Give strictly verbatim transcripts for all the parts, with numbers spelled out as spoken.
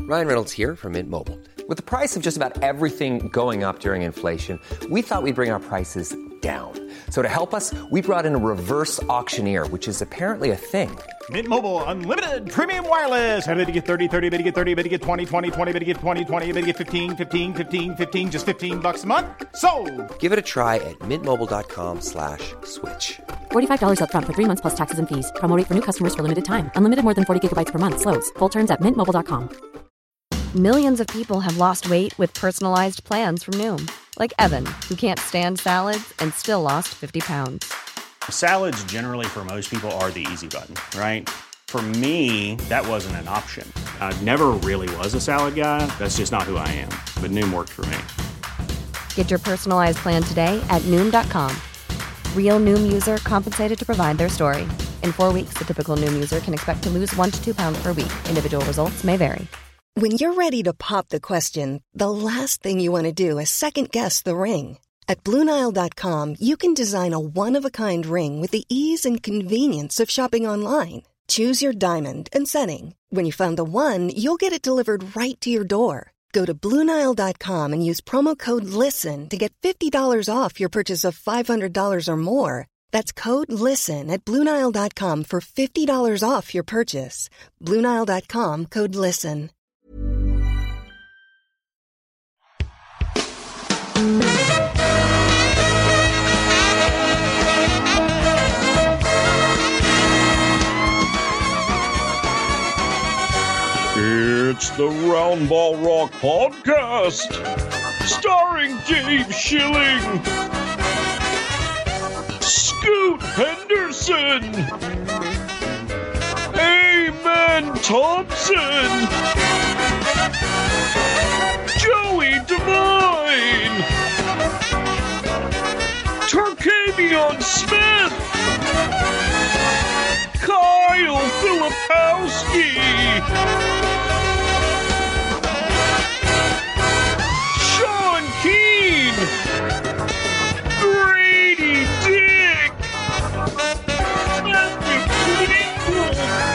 Ryan Reynolds here from Mint Mobile. With the price of just about everything going up during inflation, we thought we'd bring our prices down. So to help us, we brought in a reverse auctioneer, which is apparently a thing. Mint Mobile Unlimited Premium Wireless. How to get thirty, thirty, how to get thirty, how to get twenty, twenty, twenty, how to get twenty, twenty, how to get fifteen, fifteen, fifteen, fifteen, just fifteen bucks a month? Sold! Give it a try at mintmobile.com slash switch. forty-five dollars up front for three months plus taxes and fees. Promo rate for new customers for limited time. Unlimited more than forty gigabytes per month. Slows full terms at mint mobile dot com. Millions of people have lost weight with personalized plans from Noom. Like Evan, who can't stand salads and still lost fifty pounds. Salads generally for most people are the easy button, right? For me, that wasn't an option. I never really was a salad guy. That's just not who I am. But Noom worked for me. Get your personalized plan today at Noom dot com. Real Noom user compensated to provide their story. In four weeks, the typical Noom user can expect to lose one to two pounds per week. Individual results may vary. When you're ready to pop the question, the last thing you want to do is second-guess the ring. At Blue Nile dot com, you can design a one-of-a-kind ring with the ease and convenience of shopping online. Choose your diamond and setting. When you find the one, you'll get it delivered right to your door. Go to Blue Nile dot com and use promo code LISTEN to get fifty dollars off your purchase of five hundred dollars or more. That's code LISTEN at Blue Nile dot com for fifty dollars off your purchase. Blue Nile dot com, code LISTEN. It's the Roundball Rock Podcast, starring Dave Schilling, Scoot Henderson, Amen Thompson, Joey Devine, Tarkavion Smith, Kyle Filipowski, Sean Keen, Grady Dick, Matthew Greenwood,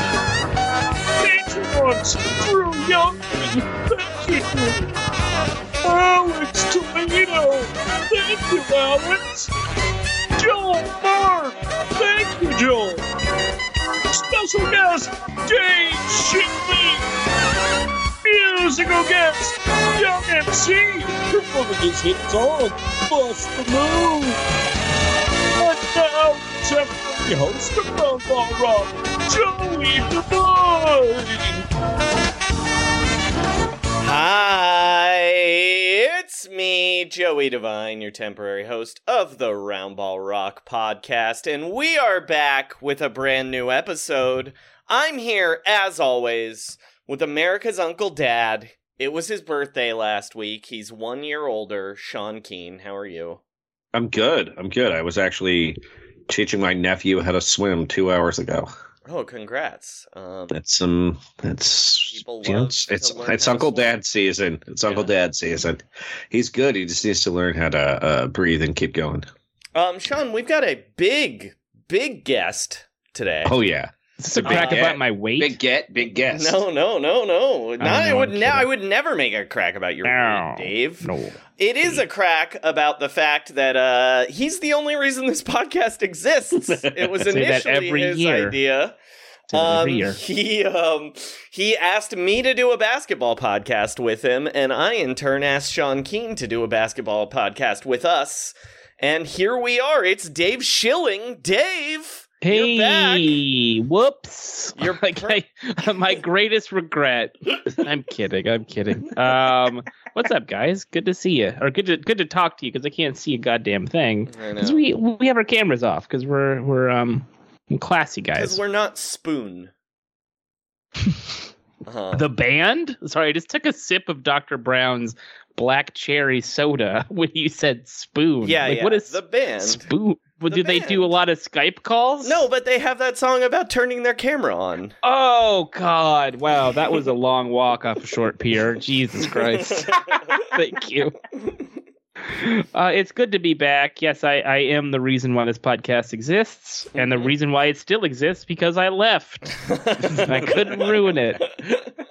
Patrons, Drew Youngman, thank you, Alex Toledo, thank you, Alex, Joel Mark, thank you, Joel, special guest, Dave Schilling, musical guest, Young M C, performing his hit song, Bust the Move. And now, temporary host of Roundball Rock, Joey Devine. Hi, it's me, Joey Devine, your temporary host of the Roundball Rock podcast, and we are back with a brand new episode. I'm here, as always, with America's Uncle Dad. It was his birthday last week. He's one year older. Sean Keen, how are you? I'm good. I'm good. I was actually teaching my nephew how to swim two hours ago. Oh, congrats. Um, that's um, that's people you know, love it's it's, to learn it's how to Uncle swim. Dad season. It's Yeah. Uncle Dad season. He's good. He just needs to learn how to uh, breathe and keep going. Um, Sean, we've got a big, big guest today. Oh yeah. Is this a crack Big about get. my weight? Big get, big guess. No, no, no, no. Not, I no, would I'm ne- I kidding. would never make a crack about your No, weight, Dave. No. It is a crack about the fact that uh, he's the only reason this podcast exists. It was Say that initially every his year. idea. Say that Um, every year. he um he asked me to do a basketball podcast with him, and I in turn asked Sean Keen to do a basketball podcast with us. And here we are. It's Dave Schilling. Dave, you're back. Hey, whoops. You're like I, my greatest regret. I'm kidding. I'm kidding. Um, what's up, guys? Good to see you, or good to good to talk to you because I can't see a goddamn thing. I know. Because we we have our cameras off because we're we're um classy guys. Because we're not Spoon. Uh-huh. The band? Sorry, I just took a sip of Doctor Brown's black cherry soda when you said Spoon. Yeah, like, yeah. What is the band? Spoon? Well, The do they band. do a lot of Skype calls? No, but they have that song about turning their camera on. Oh, God. Wow, that was a long walk off a short pier. Jesus Christ. Thank you. Uh, it's good to be back. Yes, I, I am the reason why this podcast exists, and the reason why it still exists because I left. I couldn't ruin it.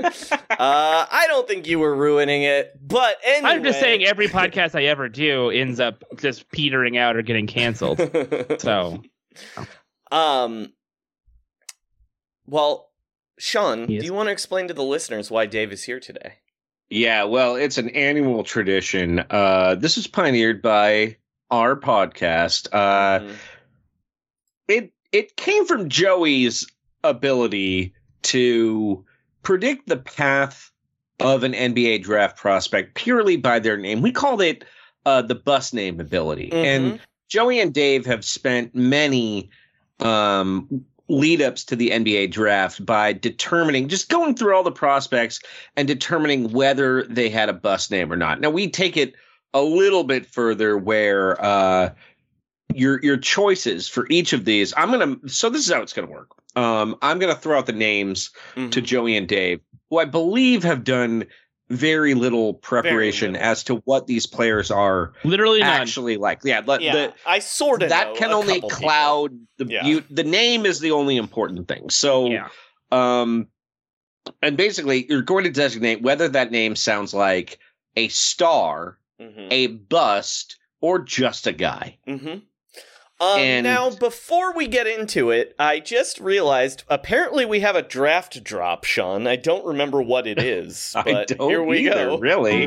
I don't think you were ruining it, but anyway. I'm just saying every podcast I ever do ends up just petering out or getting canceled. So, um, well, Sean, Yes. do you want to explain to the listeners why Dave is here today? Yeah, well, it's an annual tradition. Uh, this was pioneered by our podcast. Uh, Mhm. It it came from Joey's ability to predict the path of an N B A draft prospect purely by their name. We called it uh, the bus name ability. Mhm. And Joey and Dave have spent many um, lead ups to the N B A draft by determining, just going through all the prospects and determining whether they had a bus name or not. Now, we take it a little bit further where uh, your your choices for each of these, I'm going to, so this is how it's going to work. Um, I'm going to throw out the names Mhm. to Joey and Dave, who I believe have done very little preparation little. as to what these players are literally none. actually like. Yeah, let- Yeah, the, I sort of that can only cloud the Yeah. you, the name is the only important thing. So, Yeah. um, and basically, you're going to designate whether that name sounds like a star, Mm-hmm. a bust, or just a guy. Mm-hmm. Um, And- now, before we get into it, I just realized apparently we have a draft drop, Sean. I don't remember what it is, but I don't here we either, go. really.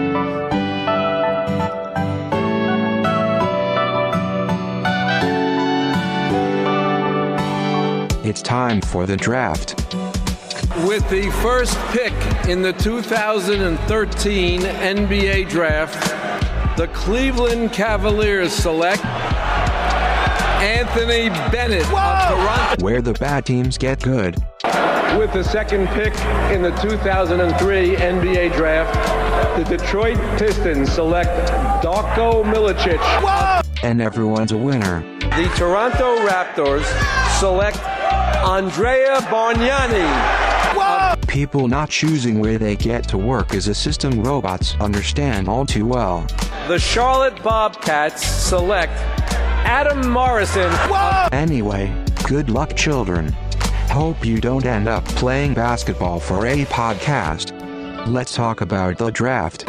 It's time for the draft. With the first pick in the two thousand thirteen N B A Draft, the Cleveland Cavaliers select Anthony Bennett of Toronto. Where the bad teams get good. With the second pick in the two thousand three N B A Draft, the Detroit Pistons select Darko Milicic. And everyone's a winner. The Toronto Raptors select Andrea Bargnani. People not choosing where they get to work is a system robots understand all too well. The Charlotte Bobcats select Adam Morrison. Anyway, good luck, children. Hope you don't end up playing basketball for a podcast. Let's talk about the draft.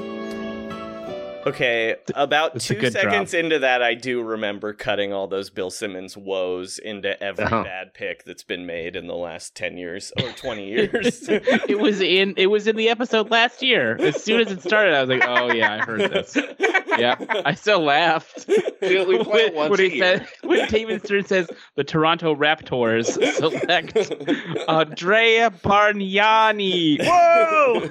Okay, about It's a two good seconds drop. into that, I do remember cutting all those Bill Simmons woes into every Oh. bad pick that's been made in the last ten years or twenty years. It was in it was in the episode last year. As soon as it started, I was like, "Oh yeah, I heard this." Yeah, I still laughed We only play it when, once when a he year. said when David Stern says the Toronto Raptors select Andrea Bargnani. Whoa!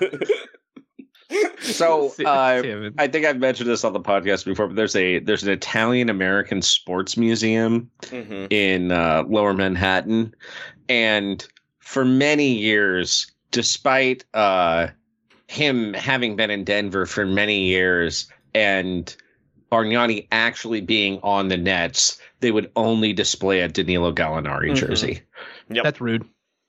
So, uh, Tim. I think I've mentioned this on the podcast before, but there's a there's an Italian American sports museum Mhm. in uh, Lower Manhattan, and for many years, despite uh, him having been in Denver for many years and Bargnani actually being on the Nets, they would only display a Danilo Gallinari Mhm. jersey. Yep. That's rude.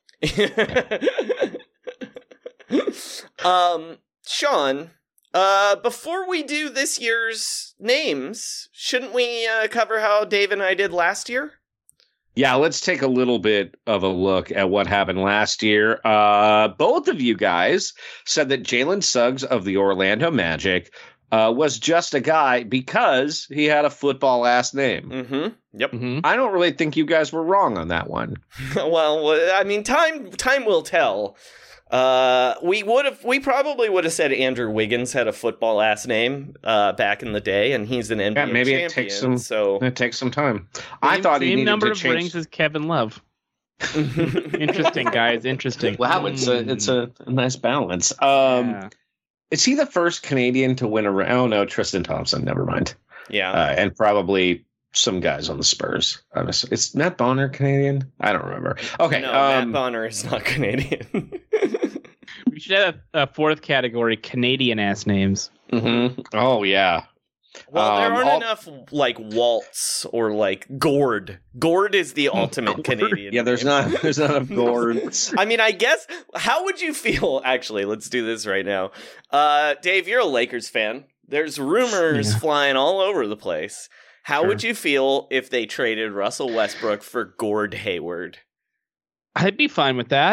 um, Sean, uh, before we do this year's names, shouldn't we uh, cover how Dave and I did last year? Yeah, let's take a little bit of a look at what happened last year. Uh, both of you guys said that Jalen Suggs of the Orlando Magic uh, was just a guy because he had a football last name. Mm-hmm. Yep. Mm-hmm. I don't really think you guys were wrong on that one. Well, well, I mean, time time will tell. Uh, we would have, we probably would have said Andrew Wiggins had a football last name uh, back in the day, and he's an N B A Yeah, maybe champion. it takes some. So It takes some time. I Same- thought he same needed number to of change. rings as Kevin Love. Interesting, guys. Interesting. Wow, it's a it's a, a nice balance. Um, Yeah. Is he the first Canadian to win a? ra- Oh no, Tristan Thompson. Never mind. yeah. Uh, and probably some guys on the Spurs. Honestly, is Matt Bonner Canadian? I don't remember. Okay, no, um, Matt Bonner is not Canadian. We should have a, a fourth category: Canadian ass names. mhm. Oh yeah. Well, there Um, aren't all- enough like Waltz or like Gord. Gord is the ultimate Canadian. Yeah, there's name. not there's not enough gourds. I mean, I guess. How would you feel? Actually, let's do this right now. Uh, Dave, you're a Lakers fan. There's rumors Yeah. flying all over the place. How Sure. would you feel if they traded Russell Westbrook for Gord Hayward? I'd be fine with that.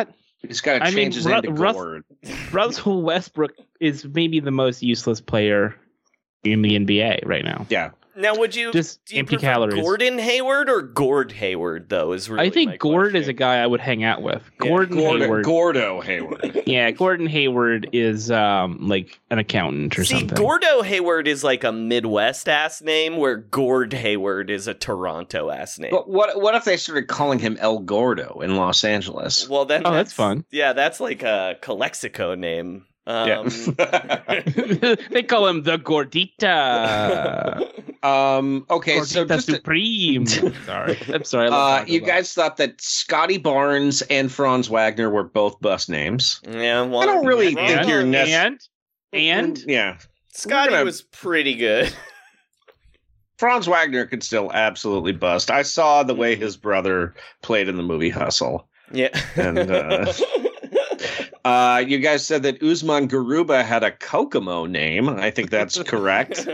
He's got to I change mean, his Ru- name to Rus- Gord. Russell Westbrook is maybe the most useless player in the N B A right now. Yeah. Now, would you Just do you empty prefer calories. Gordon Hayward or Gord Hayward? Though is really I think my Gord question. is a guy I would hang out with. Yeah. Gordon Gordo, Hayward. Gordo Hayward. Yeah, Gordon Hayward is um like an accountant or See, something. Gordo Hayward is like a Midwest ass name, where Gord Hayward is a Toronto ass name. But what what if they started calling him El Gordo in Los Angeles? Well, then Oh, that's fun. Yeah, that's like a Calexico name. Um, Yeah. They call him the Gordita. um. Okay. Gordita So just to- Supreme. sorry, I'm sorry. I love uh, Taco you Bell. guys thought that Scotty Barnes and Franz Wagner were both bust names. yeah, well, I don't really yeah. think you're nec- and and Yeah. Scotty We're gonna- was pretty good. Franz Wagner could still absolutely bust. I saw the way his brother played in the movie Hustle. Yeah, And uh, uh, you guys said that Usman Garuba had a Kokomo name. I think that's correct.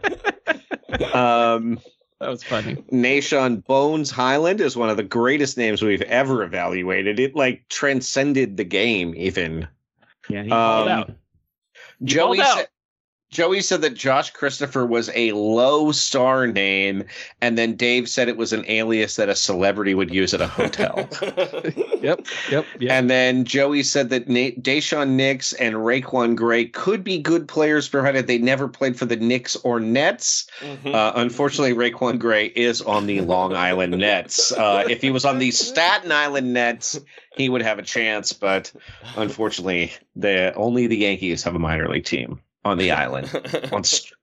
um, that was funny. Nashon Bones Highland is one of the greatest names we've ever evaluated. It like transcended the game, even. Yeah, he called Um, out. He Joey called out. said, Joey said that Josh Christopher was a low star name, and then Dave said it was an alias that a celebrity would use at a hotel. Yep, yep, yep. And then Joey said that Na- Deshaun Nix and Raekwon Gray could be good players provided they never played for the Knicks or Nets. Mhm. Uh, unfortunately, Raekwon Gray is on the Long Island Nets. Uh, if he was on the Staten Island Nets, he would have a chance, but unfortunately, the only the Yankees have a minor league team on the island. On st-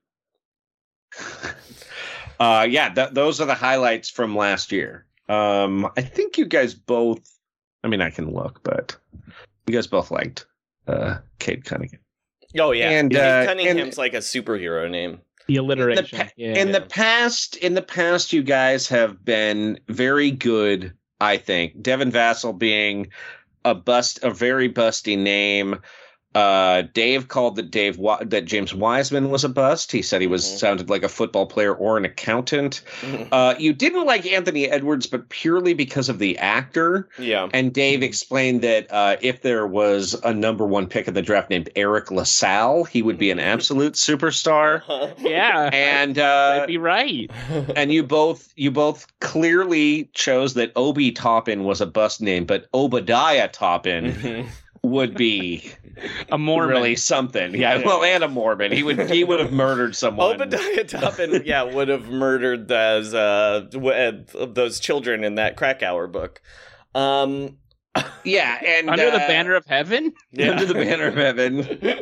uh, yeah, th- those are the highlights from last year. Um, I think you guys both. I mean, I can look, but you guys both liked uh, Cade Cunningham. Oh yeah, And, Cade uh, Cunningham's and- like a superhero name. the In the, alliteration. pa- yeah. in the past, in the past, you guys have been very good. I think Devin Vassell being a bust, a very busty name. Uh, Dave called that Dave Wa- that James Wiseman was a bust. He said he was Mhm. sounded like a football player or an accountant. Mhm. Uh, you didn't like Anthony Edwards, but purely because of the actor. Yeah. And Dave explained that uh, if there was a number one pick in the draft named Eric LaSalle, he would be an absolute superstar. yeah, And uh, might be right. and you both you both clearly chose that Obi Toppin was a bust name, but Obadiah Toppin Mhm. would be A Mormon. really something. Yeah, well, and a Mormon. He would he would have murdered someone. Obadiah Toppin, yeah, would have murdered those uh, w- uh, those children in that Krakauer book. Um, Yeah, and Under the uh, banner of heaven. yeah. Under the banner of heaven.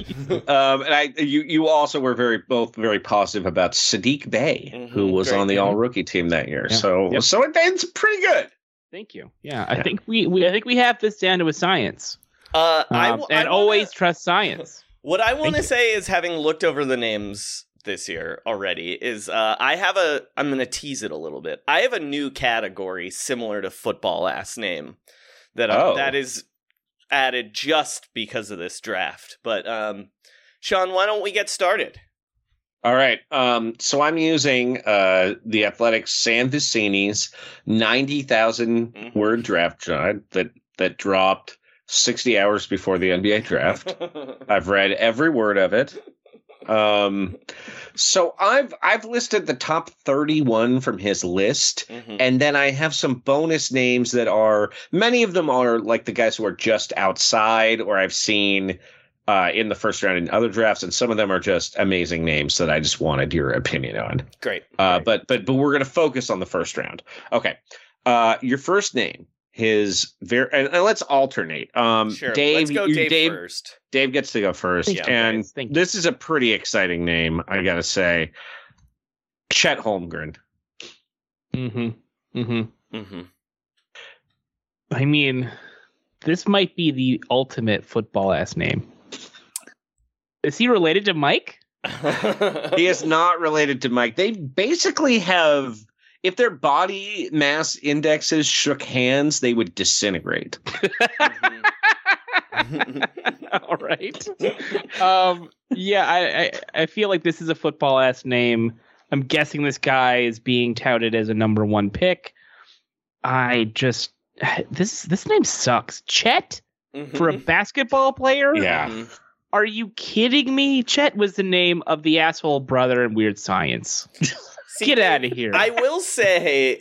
um, and I, you, you also were very both very positive about Sadiq Bey, Mhm, who was great on the name. All Rookie team that year. Yeah. So, Yep. so it, it's pretty good. Thank you. Yeah, I think we, we I think we have this down to a science. Uh, I Um, w- I and wanna- always trust science. What I want to you. say is, having looked over the names this year already, is uh, I have a. I'm going to tease it a little bit. I have a new category similar to football ass name that I, Oh. that is added just because of this draft. But um, Sean, why don't we get started? All right. Um, so I'm using uh, the Athletics Sam Viciini's ninety thousand Mhm. word draft guide that that dropped sixty hours before the N B A draft. I've read every word of it. Um, so I've I've listed the top thirty-one from his list, Mhm. and then I have some bonus names that are many of them are like the guys who are just outside, or I've seen uh, in the first round in other drafts, and some of them are just amazing names that I just wanted your opinion on. Great. Uh, Great. but but but we're going to focus on the first round. Okay, uh, your first name. His very and, and let's alternate. Um, Sure. Dave, Let's go you- Dave, Dave, first. Dave gets to go first, Thank you, and guys. Thank you. this is a pretty exciting name, I gotta say. Chet Holmgren. Mm-hmm. Mm-hmm. Mm-hmm. I mean, this might be the ultimate football ass name. Is he related to Mike? He is not related to Mike. They basically have, if their body mass indexes shook hands, they would disintegrate. All right. Um, yeah, I, I I feel like this is a football ass name. I'm guessing this guy is being touted as a number one pick. I just this this name sucks. Chet. Mm-hmm. for a basketball player? Yeah. Mhm. Are you kidding me? Chet was the name of the asshole brother in Weird Science. See, Get out of here. I will say,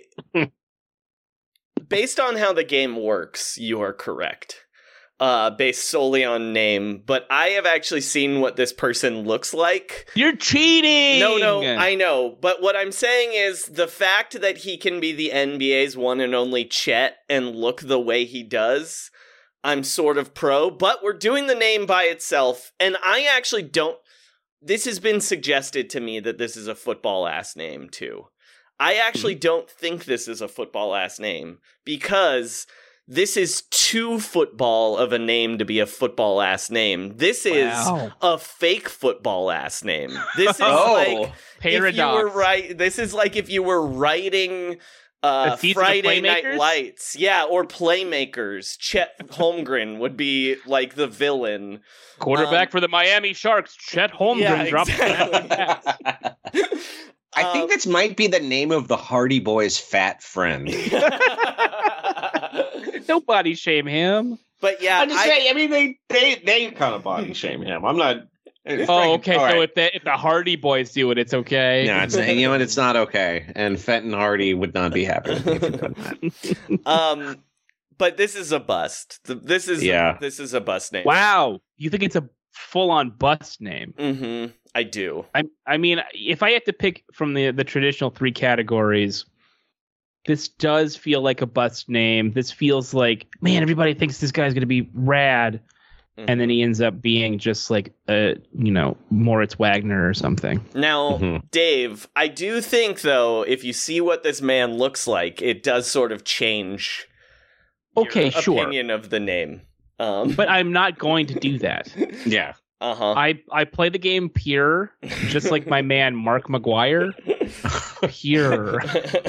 based on how the game works, you are correct. Uh, based solely on name, but I have actually seen what this person looks like. You're cheating! No, no, I know. But what I'm saying is the fact that he can be the N B A's one and only Chet and look the way he does, I'm sort of pro, but we're doing the name by itself, and I actually don't... This has been suggested to me that this is a football-ass name, too. I actually don't think this is a football-ass name, because this is too football of a name to be a football-ass name. This is Wow. a fake football-ass name. This is Oh, like... paradox. If you were right, this is like if you were writing... Uh, The season of Friday Night Playmakers? Lights, yeah, or Playmakers. Chet Holmgren would be like the villain. Quarterback Um, for the Miami Sharks, Chet Holmgren Yeah, drops exactly. I think Um, this might be the name of the Hardy Boys' fat friend. No body shame him. But yeah, I'm just I, saying. I mean, they they they kind of body shame him. I'm not. Oh, okay. All So right. if the if the Hardy Boys do it, it's okay. No, it's, you know what? It's not okay. And Fenton Hardy would not be happy with me if he'd done that. um, but this is a bust. Th- This is Yeah. this is a bust name. Wow, you think it's a full on bust name? Mm-hmm. I do. I I mean, if I had to pick from the the traditional three categories, this does feel like a bust name. This feels like, man, everybody thinks this guy's going to be rad. And then he ends up being just like a, you know, Moritz Wagner or something. Now, Mhm. Dave, I do think though, if you see what this man looks like, it does sort of change. Okay, your sure. opinion of the name. Um, But I'm not going to do that. Yeah. uh huh. I, I play the game pure, just like my man Mark McGuire. Pure.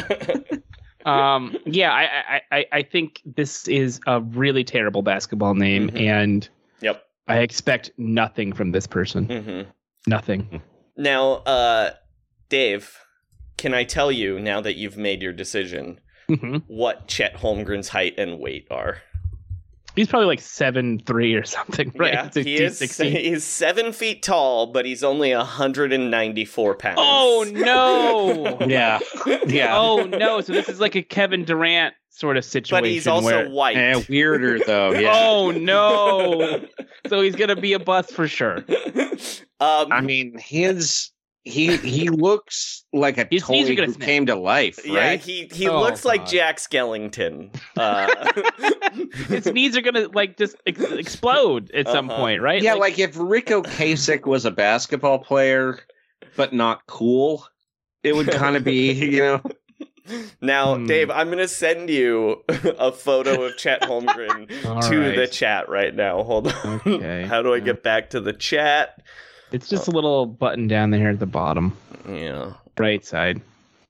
Um, yeah, I, I, I, I think this is a really terrible basketball name, Mhm. and Yep. I expect nothing from this person. Mm-hmm. Nothing. Now, uh, Dave, can I tell you now that you've made your decision Mhm. what Chet Holmgren's height and weight are? He's probably like seven three or something, right? Yeah, It's like he is. two sixty. He's seven feet tall, but he's only one hundred ninety-four pounds. Oh no! Yeah. Yeah. Oh no! So this is like a Kevin Durant sort of situation. but he's also where, white. Eh, weirder though. Yeah. Oh no! So he's gonna be a bust for sure. um, I mean, his he he looks like a His knees toy are gonna who snap. came to life, yeah, right? he he Oh, looks like God. Jack Skellington. Uh, His knees are gonna like just ex- explode at some Uh-huh. point, right? Yeah, like if Rico Kasich was a basketball player, but not cool, it would kind of be, you know. now, Hmm. Dave, I'm gonna send you a photo of Chet Holmgren All to right. the chat right now. Hold on. Okay. How do I get back to the chat? It's just a little button down there at the bottom, Yeah. right side.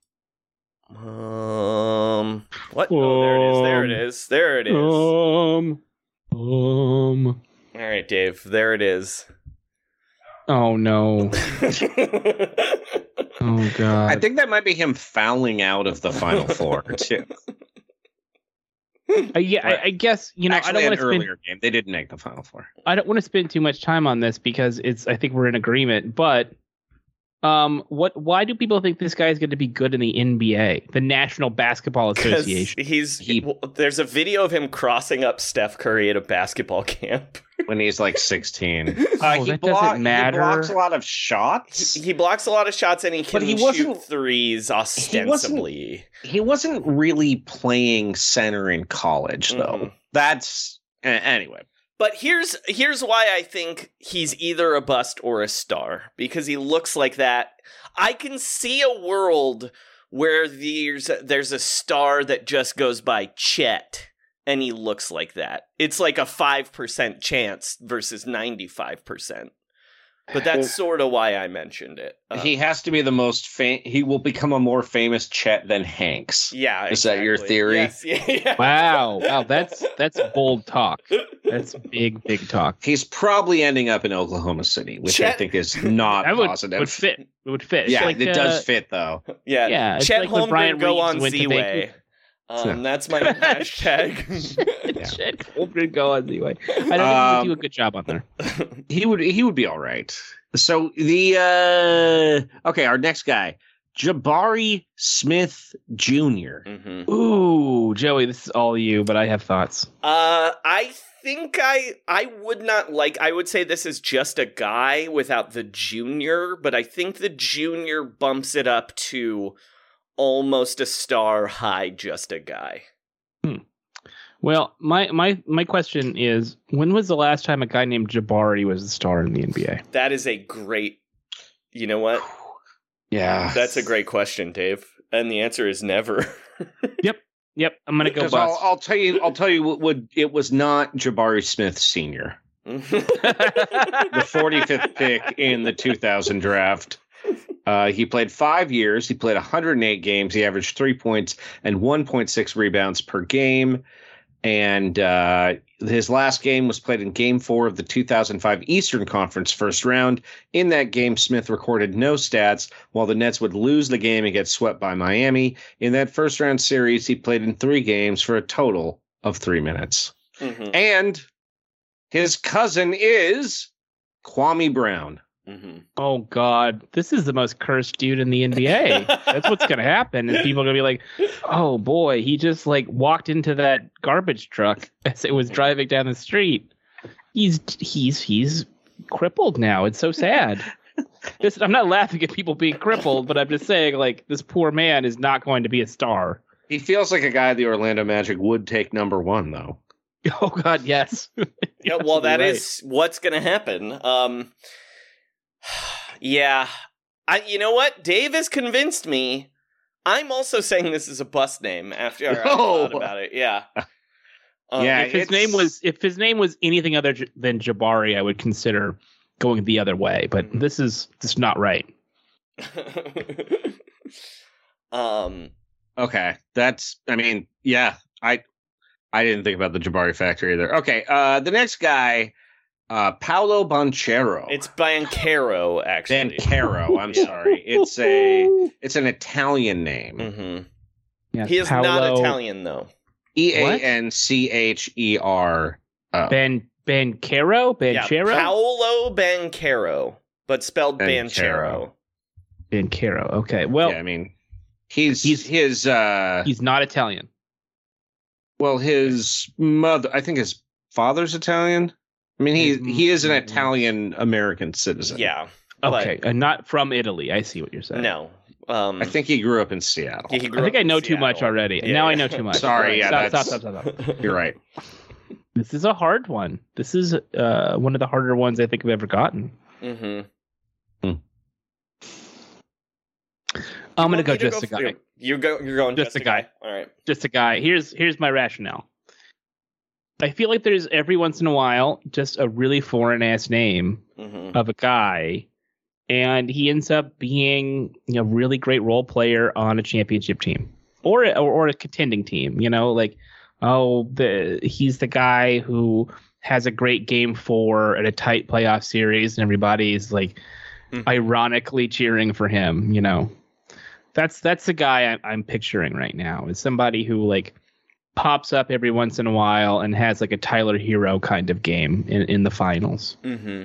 Um. What? Oh, there it is. There it is. There it is. Um. Um. All right, Dave. There it is. Oh no! Oh god! I think that might be him fouling out of the Final Four too. Uh, yeah, I, I guess you know. Actually, I don't an want to spend. earlier game, they didn't make the Final Four. I don't want to spend too much time on this because it's. I think we're in agreement. But, um, what? Why do people think this guy is going to be good in the N B A, the National Basketball 'Cause Association? He's He- well, there's a video of him crossing up Steph Curry at a basketball camp. When he's like sixteen, Oh, he, that block- doesn't matter. he blocks a lot of shots. He blocks a lot of shots and he can But he shoot wasn't- threes ostensibly. He wasn't really playing center in college, though. Mhm. That's a- anyway. But here's here's why I think he's either a bust or a star, because he looks like that. I can see a world where there's there's a star that just goes by Chet and he looks like that. It's like a five percent chance versus ninety-five percent. But that's sort of why I mentioned it. Uh, He has to be the most fam- he will become a more famous Chet than Hanks. yeah, Is that your exactly. theory? Yes, yeah, yeah. Wow! Wow! That's that's bold talk. That's big, big talk. He's probably ending up in Oklahoma City, which I Chet- think is not That would, positive. would fit. It would fit. It's Yeah, like, it uh, does fit though. Yeah, Yeah, it's Chet like when Holmgren Brian go Reeves on went to Z-Way. Vancouver. Um, that's my hashtag. Yeah. Shed Goldberg go anyway. I don't think he would do a good job on there. He would he would be all right. So the uh okay, our next guy, Jabari Smith Junior Mm-hmm. Ooh, Joey, this is all you, but I have thoughts. Uh, I think I I would not like. I would say this is just a guy without the junior, but I think the junior bumps it up to almost a star high, just a guy. Hmm. Well, my, my my question is, when was the last time a guy named Jabari was a star in the N B A? That is a great. You know what? Yeah, that's a great question, Dave. And the answer is never. Yep. Yep. I'm gonna go bust. I'll, I'll tell you. I'll tell you what would. It was not Jabari Smith Senior, the forty-fifth pick in the two thousand draft. Uh, he played five years. He played one hundred eight games. He averaged three points and one point six rebounds per game. And uh, his last game was played in Game Four of the two thousand five Eastern Conference first round. In that game, Smith recorded no stats, while the Nets would lose the game and get swept by Miami. In that first round series, he played in three games for a total of three minutes. Mm-hmm. And his cousin is Kwame Brown. Mm-hmm. Oh God, this is the most cursed dude in the N B A. That's what's gonna happen, and people are gonna be like, "Oh boy, he just like walked into that garbage truck as it was driving down the street. He's he's he's crippled now. It's so sad." This, I'm not laughing at people being crippled, but I'm just saying, like, this poor man is not going to be a star. He feels like a guy the Orlando Magic would take number one, though. Oh God, yes. Yeah, well, that right. is what's gonna happen. Um. Yeah, I. You know what? Dave has convinced me. I'm also saying this is a bust name after I Oh. thought about it. Yeah, um, Yeah, if his it's- name was if his name was anything other j- than Jabari, I would consider going the other way. But this is just not right. um. Okay, that's. I mean, yeah, I, I didn't think about the Jabari factor either. Okay, uh, the next guy, uh, Paolo Banchero. It's Banchero, actually. Banchero. I'm sorry. It's a. It's an Italian name. Mm-hmm. Yeah, He is Paolo- not Italian, though. E a n c h e r o. Ben Banchero, Yeah, Banchero, Paolo Banchero, but spelled Banchero. Banchero. Banchero. Okay, well, Yeah, I mean, he's He's- his. uh he's not Italian. Well, his mother. I think his father's Italian. I mean, he His m- he is an Italian American citizen. Yeah. but Okay, uh, not from Italy. I see what you're saying. No. Um, I think he grew up in Seattle. he grew I think up I in know too much Seattle. already. Yeah, now yeah. I know too much. Sorry, yeah, stop, that's- stop, stop, stop, stop. You're right. This is a hard one. This is uh, one of the harder ones I think I've ever gotten. Mm-hmm. I'm gonna Want go me to just a guy. for- You go. You're going Just just, a a guy. guy. All right. Just a guy. Here's here's my rationale. I feel like there's every once in a while just a really foreign ass name Mm-hmm. of a guy, and he ends up being, you know, a really great role player on a championship team or or, or a contending team. You know, like, oh, the he's the guy who has a great game four at a tight playoff series, and everybody's like Mhm. ironically cheering for him. You know, that's that's the guy I'm, I'm picturing right now. Is somebody who like pops up every once in a while and has like a Tyler Hero kind of game in, in the finals. Mm-hmm.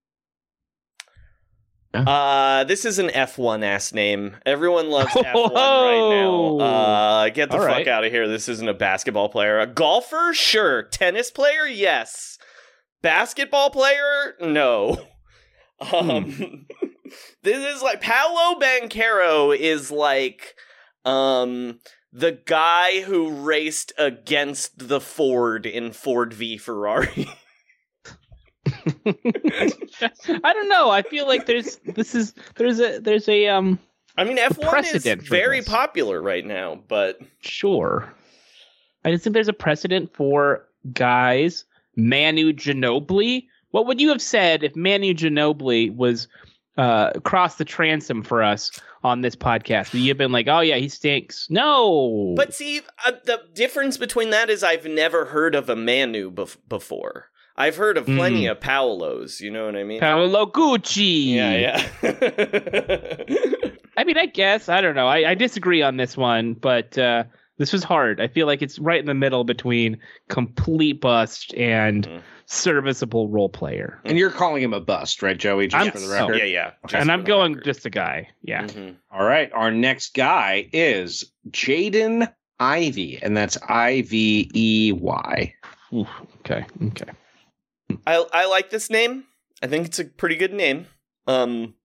Yeah. Uh, this is an F one ass name. Everyone loves F one right now. Uh, get the All fuck right. out of here. This isn't a basketball player. A golfer? Sure. Tennis player? Yes. Basketball player? No. Um, this is like Paolo Banchero is like um the guy who raced against the Ford in Ford v Ferrari. I don't know. I feel like there's this is there's a there's a um I mean, F one is precedent for very this. popular right now, but sure. I just think there's a precedent for guys. Manu Ginobili. What would you have said if Manu Ginobili was uh across the transom for us on this podcast? Would you have been like, oh yeah, he stinks? No. but see, uh, the difference between that is I've never heard of a Manu bef- before. I've heard of plenty Mm. of Paolos. You know what I mean? Paolo Gucci. yeah, yeah. I mean, I guess I don't know. I, I disagree on this one, but uh, This was hard. I feel like it's right in the middle between complete bust and mm. serviceable role player. And you're calling him a bust, right, Joey? Just I'm, for the record. Oh, yeah, yeah. Just and I'm going record. just a guy. Yeah. Mm-hmm. All right. Our next guy is Jaden Ivey, and that's I V E Y. Ooh, okay. Okay. I I like this name. I think it's a pretty good name. Um,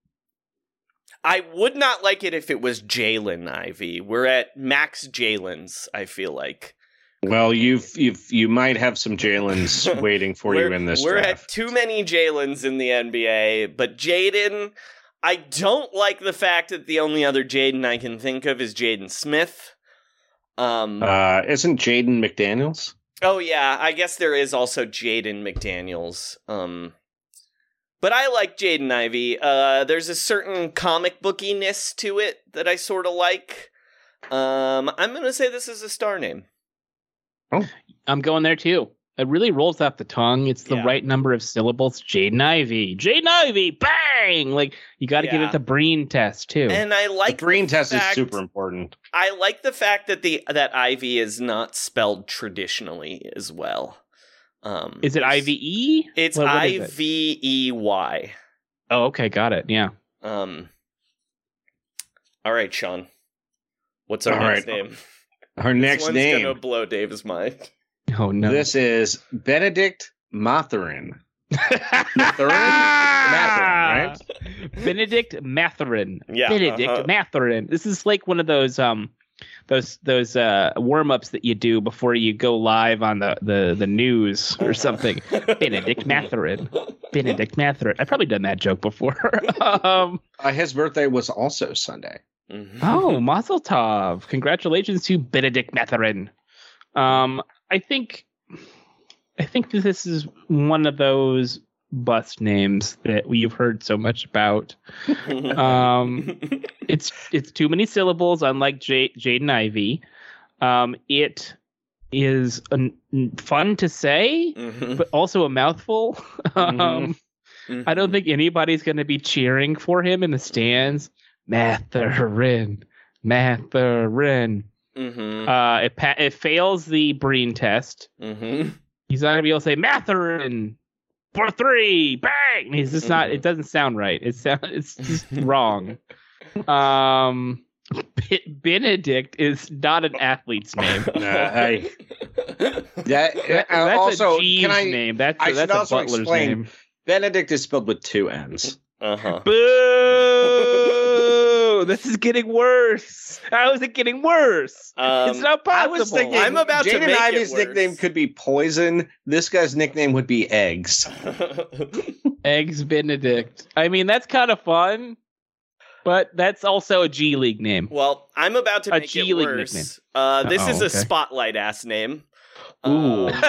I would not like it if it was Jalen Ivey. We're at max Jalen's, I feel like. Well, you've you've you might have some Jalen's waiting for you in this we're draft. At too many Jalen's in the N B A, but Jaden, I don't like the fact that the only other Jaden I can think of is Jaden Smith. Um, uh, isn't Jaden McDaniels? Oh yeah, I guess there is also Jaden McDaniels. Um, but I like Jaden Ivey. Uh, there's a certain comic bookiness to it that I sort of like. Um, I'm gonna say this is a star name. Oh, I'm going there too. It really rolls off the tongue. It's the yeah. right number of syllables. Jaden Ivey. Jaden Ivey. Bang! Like, you got to yeah. give it the Breen test too. And I like the Breen the test fact, is super important. I like the fact that the that Ivy is not spelled traditionally as well. Um, is it I V E? It's I V E Y. Oh, okay, got it. Yeah. Um. All right, Sean. What's our All next right. name? Our this next one's name. gonna blow Dave's mind. Oh no! This is Benedict Mathurin. Mathurin, Mathurin, right? Benedict Mathurin. Yeah, Benedict uh-huh. Mathurin. This is like one of those um, those those uh warm ups that you do before you go live on the the, the news or something. Benedict Mathurin. Benedict Mathurin. I've probably done that joke before. um, uh, his birthday was also Sunday. Mm-hmm. Oh, Mazel Tov! Congratulations to Benedict Mathurin. Um, I think, I think that this is one of those bust names that we've heard so much about. um, it's it's too many syllables, unlike J- Jaden Ivey. Um, it is an, fun to say, mm-hmm. but also a mouthful. Mm-hmm. um, mm-hmm. I don't think anybody's going to be cheering for him in the stands. Mathurin, Mathurin. Mm-hmm. Uh, it pa- it fails the Breen test. Mm-hmm. He's not gonna be able to say Mathurin for three, bang. He's just not. It doesn't sound right. It sound, It's just wrong. Um, B- Benedict is not an athlete's name. Uh, hey, that, that, uh, that's also a Jeeves can I, name. That's I a, that's should a also butler's explain. name. Benedict is spelled with two N's. Uh-huh. Boo! This is getting worse. How is it getting worse? Um, it's not possible. I was thinking I'm about to Jaden make Ivey's it worse. nickname could be Poison. This guy's nickname would be Eggs. Eggs Benedict. I mean, that's kind of fun, but that's also a G League name. Well, I'm about to A make G it League worse. nickname. Uh, this Uh-oh, is a okay. spotlight ass name. Ooh. Um,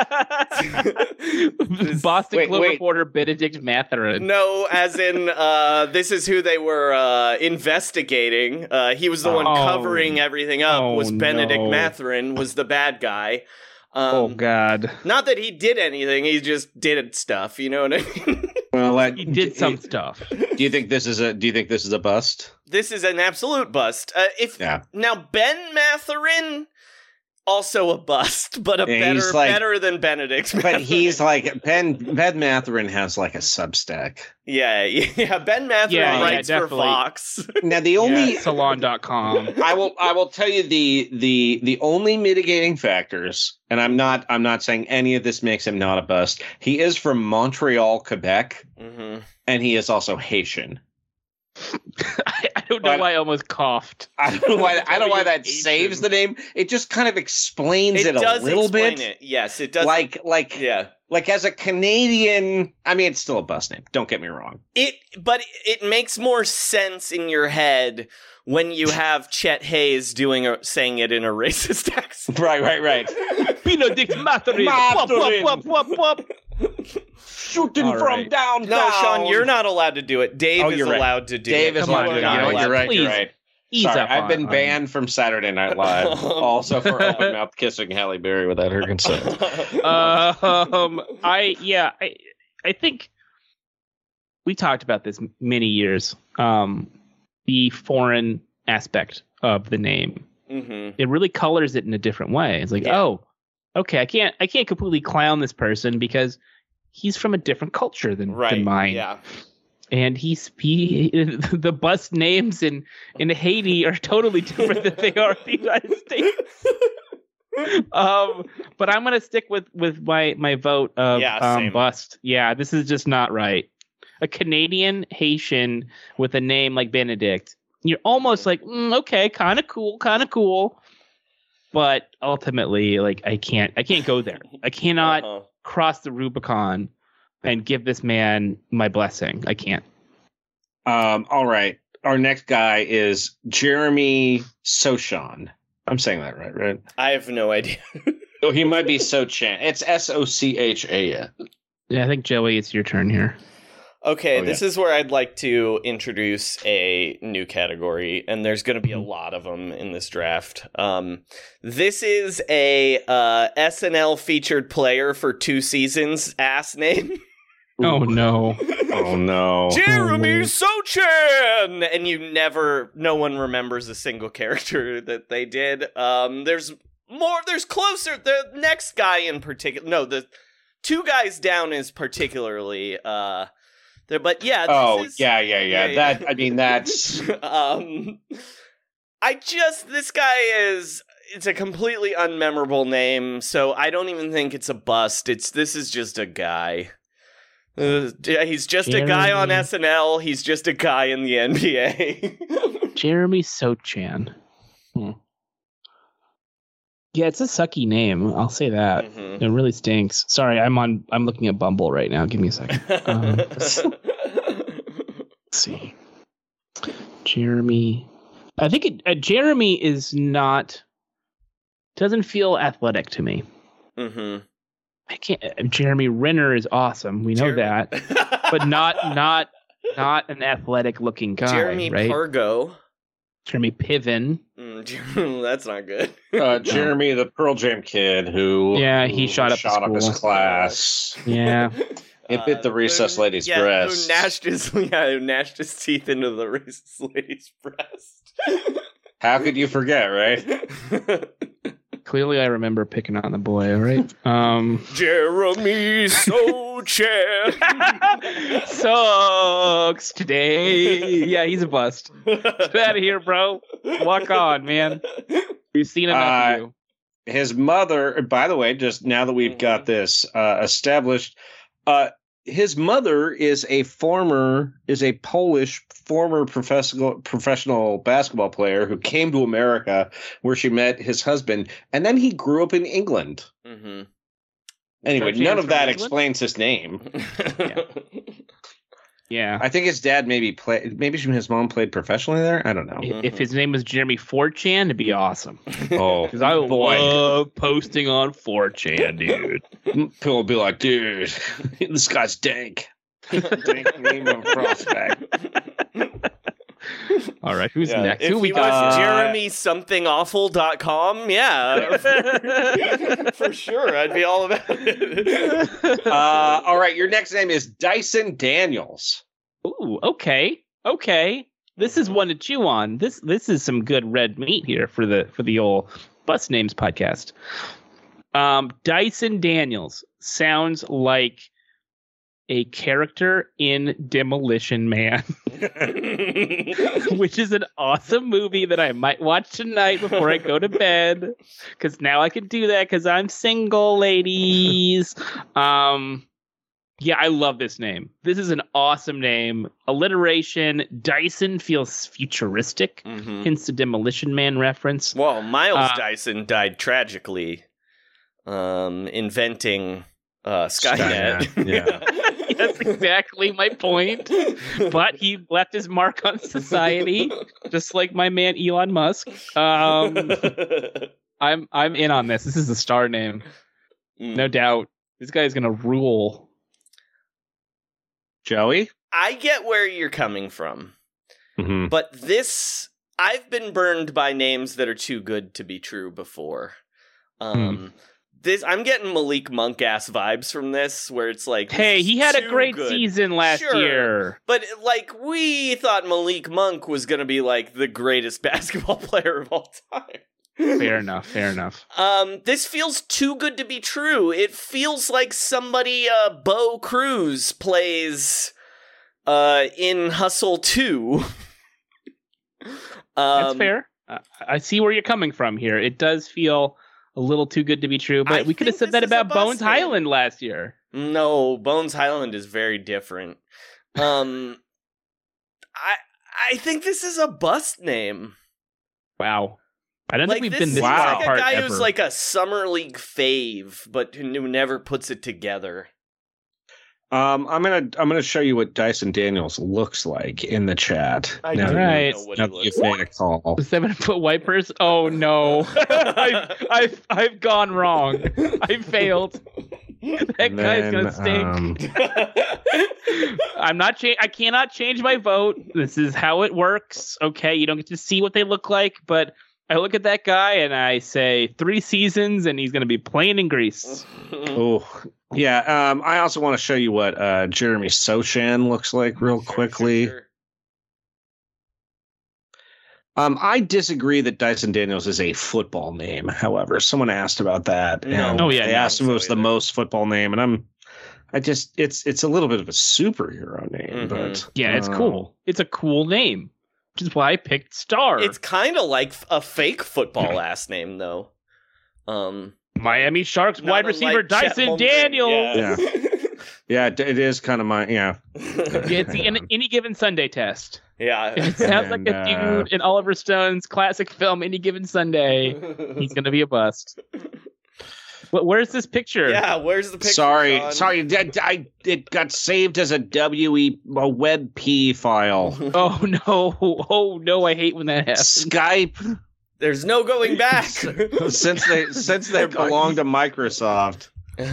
Boston wait, Globe wait. reporter Benedict Mathurin. No, as in, uh, this is who they were uh, investigating. Uh, he was the one Oh. covering everything up. Oh, was Benedict no. Mathurin was the bad guy. Um, Oh God! Not that he did anything; he just did stuff. You know what I mean? Well, like, He did some stuff. Do you think this is a? Do you think this is a bust? This is an absolute bust. Uh, if Yeah. now Ben Mathurin, also a bust, but a Yeah, better he's like- better than Benedict. But Mathurin. he's like Ben. Ben Mathurin has like a Substack. yeah, yeah. Ben Mathurin Yeah, yeah, writes for definitely. Fox. Now the only Yeah, salon dot com. I will I will tell you the the the only mitigating factors, and I'm not I'm not saying any of this makes him not a bust. He is from Montreal, Quebec, Mm-hmm. and he is also Haitian. I, I don't know But- why I almost coughed. I don't know why I don't know why that Haitian. saves the name. It just kind of explains It it, does a little explain bit. it. Yes, it does. Like like yeah, like as a Canadian, I mean it's still a bust name. Don't get me wrong. it. But it makes more sense in your head when you have Chet Hayes doing a, saying it in a racist accent. Right, right, right. Benedict Mathurin. Mathurin. Whoop, whoop, whoop, whoop, whoop. Shooting All from right. downtown. No, Sean, you're not allowed to do it. Dave Oh, is you're right. allowed to do Dave it. is Come allowed on, to do it. You know what? guys. You're right. Please. You're right. Ease Sorry, up I've on- been on- banned from Saturday Night Live, also for open mouth kissing Halle Berry without her consent. um, I yeah, I I think we talked about this many years. Um, the foreign aspect of the name. Mm-hmm. It really colors it in a different way. It's like, Yeah. oh, okay, I can't I can't completely clown this person because he's from a different culture than, Right. than mine. Yeah. And he's he the bus names in, in Haiti are totally different than they are in the United States. um, but I'm gonna stick with, with my, my vote of Yeah, um, same. bust. Yeah, this is just not right. A Canadian Haitian with a name like Benedict. You're almost like, mm, okay, kind of cool, kind of cool. But ultimately, like I can't I can't go there. I cannot Uh-huh. cross the Rubicon and give this man my blessing. I can't. Um, all right. Our next guy is Jeremy Sochan. I'm saying that right, right? I have no idea. Oh, he might be Sochan. It's S O C H A N. Yeah, I think Joey, it's your turn here. Okay, Oh, this yeah. is where I'd like to introduce a new category, and there's going to be a lot of them in this draft. Um, this is a uh, S N L featured player for two seasons ass name. Oh no. Oh no. Jeremy Sochan! And you never, no one remembers a single character that they did. Um, there's more, there's closer, the next guy in particular, no, the two guys down is particularly, uh, there, but yeah. This Oh, is, yeah, yeah, yeah. yeah, That yeah. I mean that's um, I just, this guy is, it's a completely unmemorable name, so I don't even think it's a bust. It's, this is just a guy. Uh, he's just a guy on Jeremy. S N L. He's just a guy in the N B A. Jeremy Sochan. Hmm. Yeah, it's a sucky name. I'll say that. Mhm. It really stinks. Sorry, I'm on. I'm looking at Bumble right now. Give me a second. Um, let's see. Jeremy. I think it, uh, Jeremy is not. Doesn't feel athletic to me. mm-hmm. I can't. uh, Jeremy Renner is awesome. We know Jeremy- that, but not not not an athletic looking guy. Jeremy right? Pargo. Jeremy Piven. Mm, Jer- that's not good. uh, Jeremy, the Pearl Jam kid who Yeah, he who shot up the shot up his school. class. Yeah. It bit the recess who- lady's Uh, yeah, breast. Who gnashed his, yeah, who gnashed his teeth into the recess lady's breast. How could you forget, right? Clearly, I remember picking on the boy. All right. Um. Jeremy Sochan. Sucks today. Yeah, he's a bust. Get out of here, bro. Walk on, man. We've seen enough Uh, of you. His mother, by the way, just now that we've got this uh, established, uh, his mother is a former, is a Polish former professional professional basketball player who came to America where she met his husband, and then he grew up in England. Mm-hmm. Anyway, Church none hands of that from England? explains his name. Yeah. Yeah. I think his dad maybe played, maybe his mom played professionally there. I don't know. If if his name was Jeremy four chan, it'd be awesome. Oh, Because I boy. love posting on four chan, dude. People will be like, dude, this guy's dank. Dank name of prospect. All right, who's Yeah. next? If Who we he got? was Uh, Jeremy something awful dot com, yeah. For sure, I'd be all about it. Uh, all right, your next name is Dyson Daniels. Ooh, okay, okay. This is one to chew on. This this is some good red meat here for the for the old Bus Names podcast. Um, Dyson Daniels sounds like a character in Demolition Man, which is an awesome movie that I might watch tonight before I go to bed. Because now I can do that because I'm single, ladies. Um, yeah, I love this name. This is an awesome name. Alliteration. Dyson feels futuristic. Mhm. Hence the Demolition Man reference. Well, Miles Uh, Dyson died tragically, um, inventing uh, Skynet. Skynet, yeah. That's exactly my point. But he left his mark on society, just like my man Elon Musk. Um, I'm I'm in on this. This is a star name, Mm. no doubt. This guy's gonna rule. Joey? I get where you're coming from, Mm-hmm. but this I've been burned by names that are too good to be true before. Um, this I'm getting Malik Monk ass vibes from this, where it's like, Hey, this he is had a too great good. season last Sure. year. But like we thought Malik Monk was gonna be like the greatest basketball player of all time. Fair enough. Fair enough. Um, this feels too good to be true. It feels like somebody, uh, Bo Cruz plays, uh, in Hustle two. um, That's fair. Uh, I see where you're coming from here. It does feel a little too good to be true, but I we could have think said that this is a about bust Bones name. Highland last year. No, Bones Highland is very different. Um, I I think this is a bust name. Wow. I don't Like think we've this been this is far like a apart guy ever. who's like a summer league fave, but who never puts it together. Um, I'm gonna I'm gonna show you what Dyson Daniels looks like in the chat. I Now don't that Right. know what you- he now that looks you've like. made a call. Seven foot wipers? Oh no. I've, I've I've gone wrong. I failed. That And guy's gonna then, stink. um, I'm not cha- I cannot change my vote. This is how it works. Okay, you don't get to see what they look like, but I look at that guy and I say three seasons and he's gonna be playing in Greece. oh, yeah. Um, I also want to show you what uh, Jeremy Sochan looks like real quickly. Sure, sure. Um, I disagree that Dyson Daniels is a football name. However, someone asked about that. No. and Oh, yeah, they yeah, asked if it was so the either. most football name, and I'm, I just, it's, it's a little bit of a superhero Mhm. name, but Yeah, it's uh, cool. It's a cool name, which is why I picked Star. It's kind of like a fake football last name, though. Um, Miami Sharks not wide receiver unlike Chet Dyson Holmgren. Daniels. Yeah. Yeah, it it is kind of my, yeah. Yeah, it's the any, any given Sunday test. yeah. If it sounds And, like a uh, dude in Oliver Stone's classic film, Any Given Sunday, he's going to be a bust. But where's this picture? Yeah, where's the picture? Sorry, Sean? sorry, I, I, it got saved as a W E a WebP file. Oh, no. Oh, no. I hate when that happens. Skype, There's no going back. since they since they belong to Microsoft.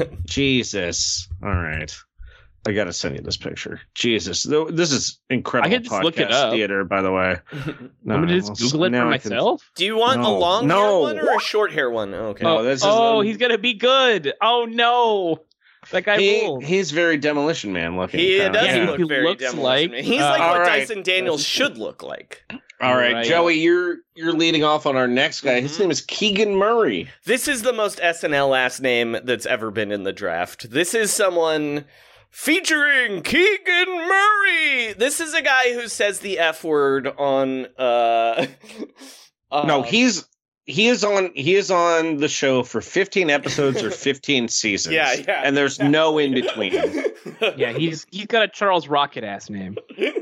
Jesus. All right. I gotta send you this picture. Jesus, Th- this is incredible. I can just look it podcast up. theater, by the way. No, I'm going to just well, Google it now for I can- myself. Do you want a No. long No. hair one or a short hair one? Okay. No, oh, this is oh um, he's going to be good. Oh, no. That guy He, rules. he's very Demolition Man looking. He kinda. does Yeah, look he very looks Demolition like, Man. He's uh, like what all right. Dyson Daniels should look like. All right, Right. Joey, you're you're leading off on our next guy. Mm-hmm. His name is Keegan Murray. This is the most S N L last name that's ever been in the draft. This is someone featuring Keegan Murray. This is a guy who says the F word on uh, uh No, he's he is on he is on the show for fifteen episodes or fifteen seasons. Yeah, yeah, and there's no in between. Yeah, he's he's got a Charles Rocket ass name.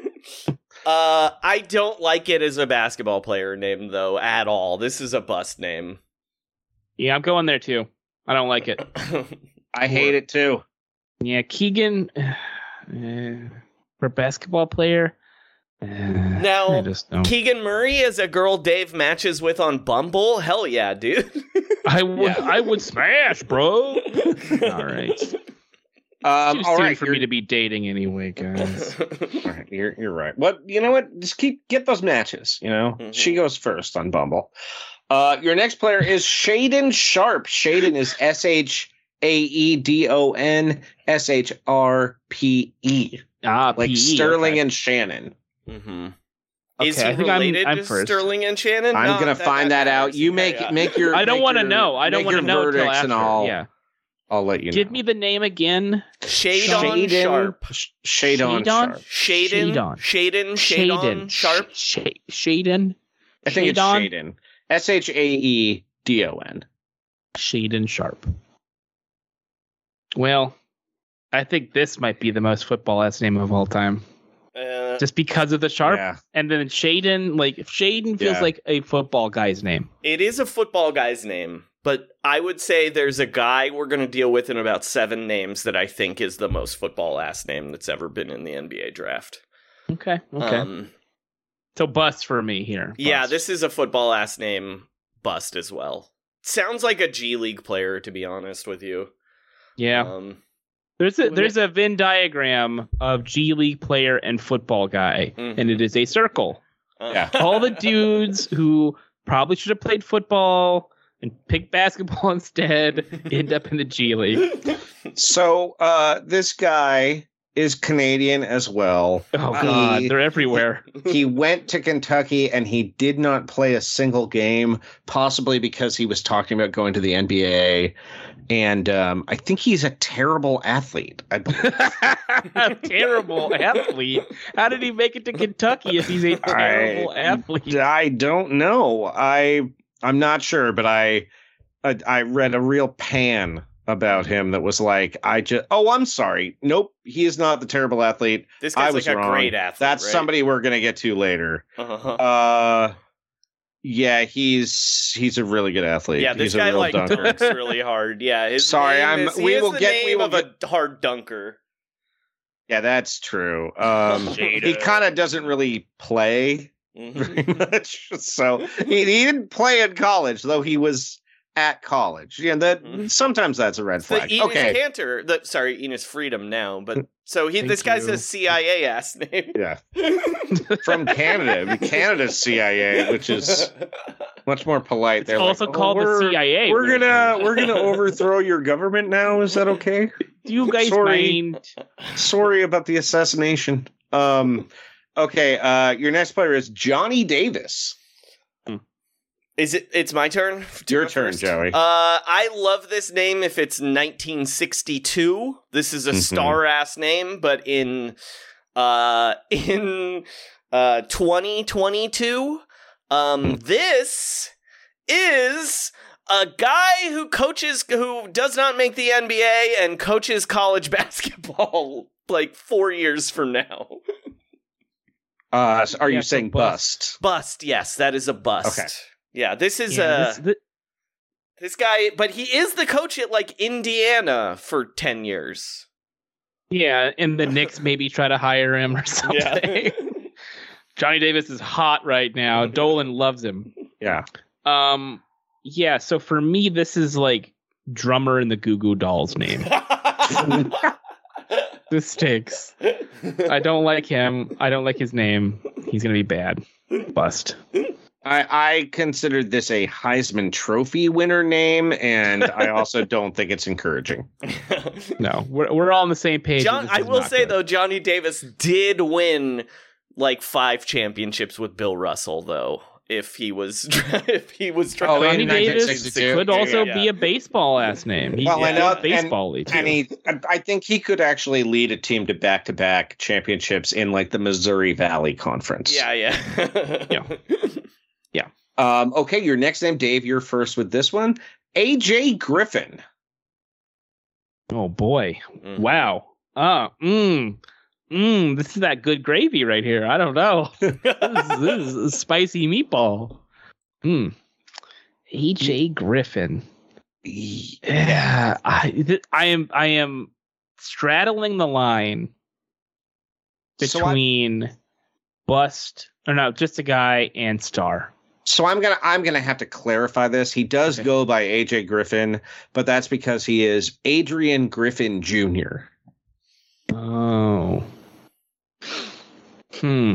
Uh, I don't like it as a basketball player name though at all. This is a bust name. Yeah, I'm going there too. I don't like it. I hate it too. Yeah, Keegan, uh, for basketball player. Uh, I Now, just don't. Keegan Murray is a girl Dave matches with on Bumble. Hell yeah, dude. I would I would smash, bro. All right. Um, Too all soon right, for you're, me to be dating anyway, guys. all right, you're you're right. What you know? What? Just keep get those matches. You know, Mhm. she goes first on Bumble. Uh, your next player is Shaden Sharp. Shaden is S H A E D O N S H R P E, Ah, like P E, Sterling okay. and Shannon. Mm-hmm. Okay, Is he I think I'm- related I'm to first. Sterling and Shannon? I'm No, gonna that- find that, out. matters. You Yeah, make yeah. make your. I don't make want to your- know. I don't make want to your know until verdicts after. and I'll Yeah. I'll let you Give know. me the name again. Shadon Sharp. Sh- Shadon Shadon? Sharp. Shaden. Shadon. Shaden. Shaden. Shadon Sharp. Sh- Shaden. I think it's Shadon? Shaden. S H A E D O N. Shaden Sharp. Well, I think this might be the most football ass name of all time. Uh, Just because of the Sharp. Yeah. And then Shaden, like, Shaden feels Yeah. like a football guy's name. it is a football guy's name, but I would say there's a guy we're going to deal with in about seven names that I think is the most football ass name that's ever been in the N B A draft. Okay. Okay. Um, so bust for me here. yeah, Bust. this is a football ass name bust as well. Sounds like a G League player, to be honest with you. Yeah. Um, There's a there's a Venn diagram of G League player and football guy, Mhm. and it is a circle. uh, Yeah. All the dudes who probably should have played football and picked basketball instead end up in the G League. So uh, this guy is Canadian as well. Oh, God. He, They're everywhere. He went to Kentucky and he did not play a single game, possibly because he was talking about going to the N B A. And um, I think he's a terrible athlete. I A terrible athlete? How did he make it to Kentucky if he's a terrible I, athlete? I don't know. I I'm not sure, but I, I I read a real pan about him that was like, I just oh I'm sorry, nope, he is not the terrible athlete. This guy's I was like a wrong. great athlete. That's right? somebody we're gonna get to later. Uh-huh. Uh, yeah, he's he's a really good athlete. Yeah, this he's guy a real like dunker. dunks really hard. Yeah, his Sorry, name I'm- Is, he we has will the get- name we will of a hard dunker. Yeah, that's true. Um, he kind of doesn't really play Mm-hmm. very much. So he, he didn't play in college, though he was at college. Yeah, that Mhm. sometimes that's a red The flag. Enos Okay. Cantor, the sorry, Enos Freedom now, but so he Thank this guy's you. a C I A ass name. Yeah. From Canada. Canada's C I A, which is much more polite. It's They're also like, "Oh, called the we're- C I A. We're gonna we're gonna overthrow your government now. Is that okay? Do you guys Sorry. mind? Sorry about the assassination. Um okay, uh your next player is Johnny Davis. Is it? It's my turn. to Your go turn, first? Joey. Uh, I love this name. If it's nineteen sixty-two, this is a Mhm. star ass name. But in uh in uh twenty twenty-two, um, this is a guy who coaches who does not make the N B A and coaches college basketball like four years from now. Uh are you Yeah, so saying bust. bust? Bust. Yes, that is a bust. Okay. Yeah, this is Yeah, uh this- thi- This guy, but he is the coach at like Indiana for ten years. yeah, and the Knicks maybe try to hire him or something. Johnny Davis is hot right now. Dolan loves him. Yeah. Um, yeah. So for me, this is like drummer in the Goo Goo Dolls name. This stinks. I don't like him. I don't like his name. He's gonna be bad. Bust. I, I considered this a Heisman Trophy winner name, and I also don't think it's encouraging. No, we're we're all on the same page. John, This I is will not say good. though, Johnny Davis did win like five championships with Bill Russell, though. If he was, if he was trying Oh, to in Johnny nineteen Davis sixty-two? could also Yeah, be yeah. a baseball ass name. He's Well, I yeah, know, and- baseball-y too. And he, I- I think he could actually lead a team to back-to-back championships in like the Missouri Valley Conference. yeah, yeah, Yeah. Um, okay, your next name, Dave. You're first with this one. A J Griffin. Oh boy! Mm. Wow. Uh, mm, mm. This is that good gravy right here. I don't know. this, is, this is a spicy meatball. Hmm. A J Griffin. Yeah, I, th- I am. I am straddling the line So I- between bust or no, just a guy and star. So I'm gonna I'm gonna have to clarify this. He does Okay. go by A J Griffin, but that's because he is Adrian Griffin Junior Oh. Hmm.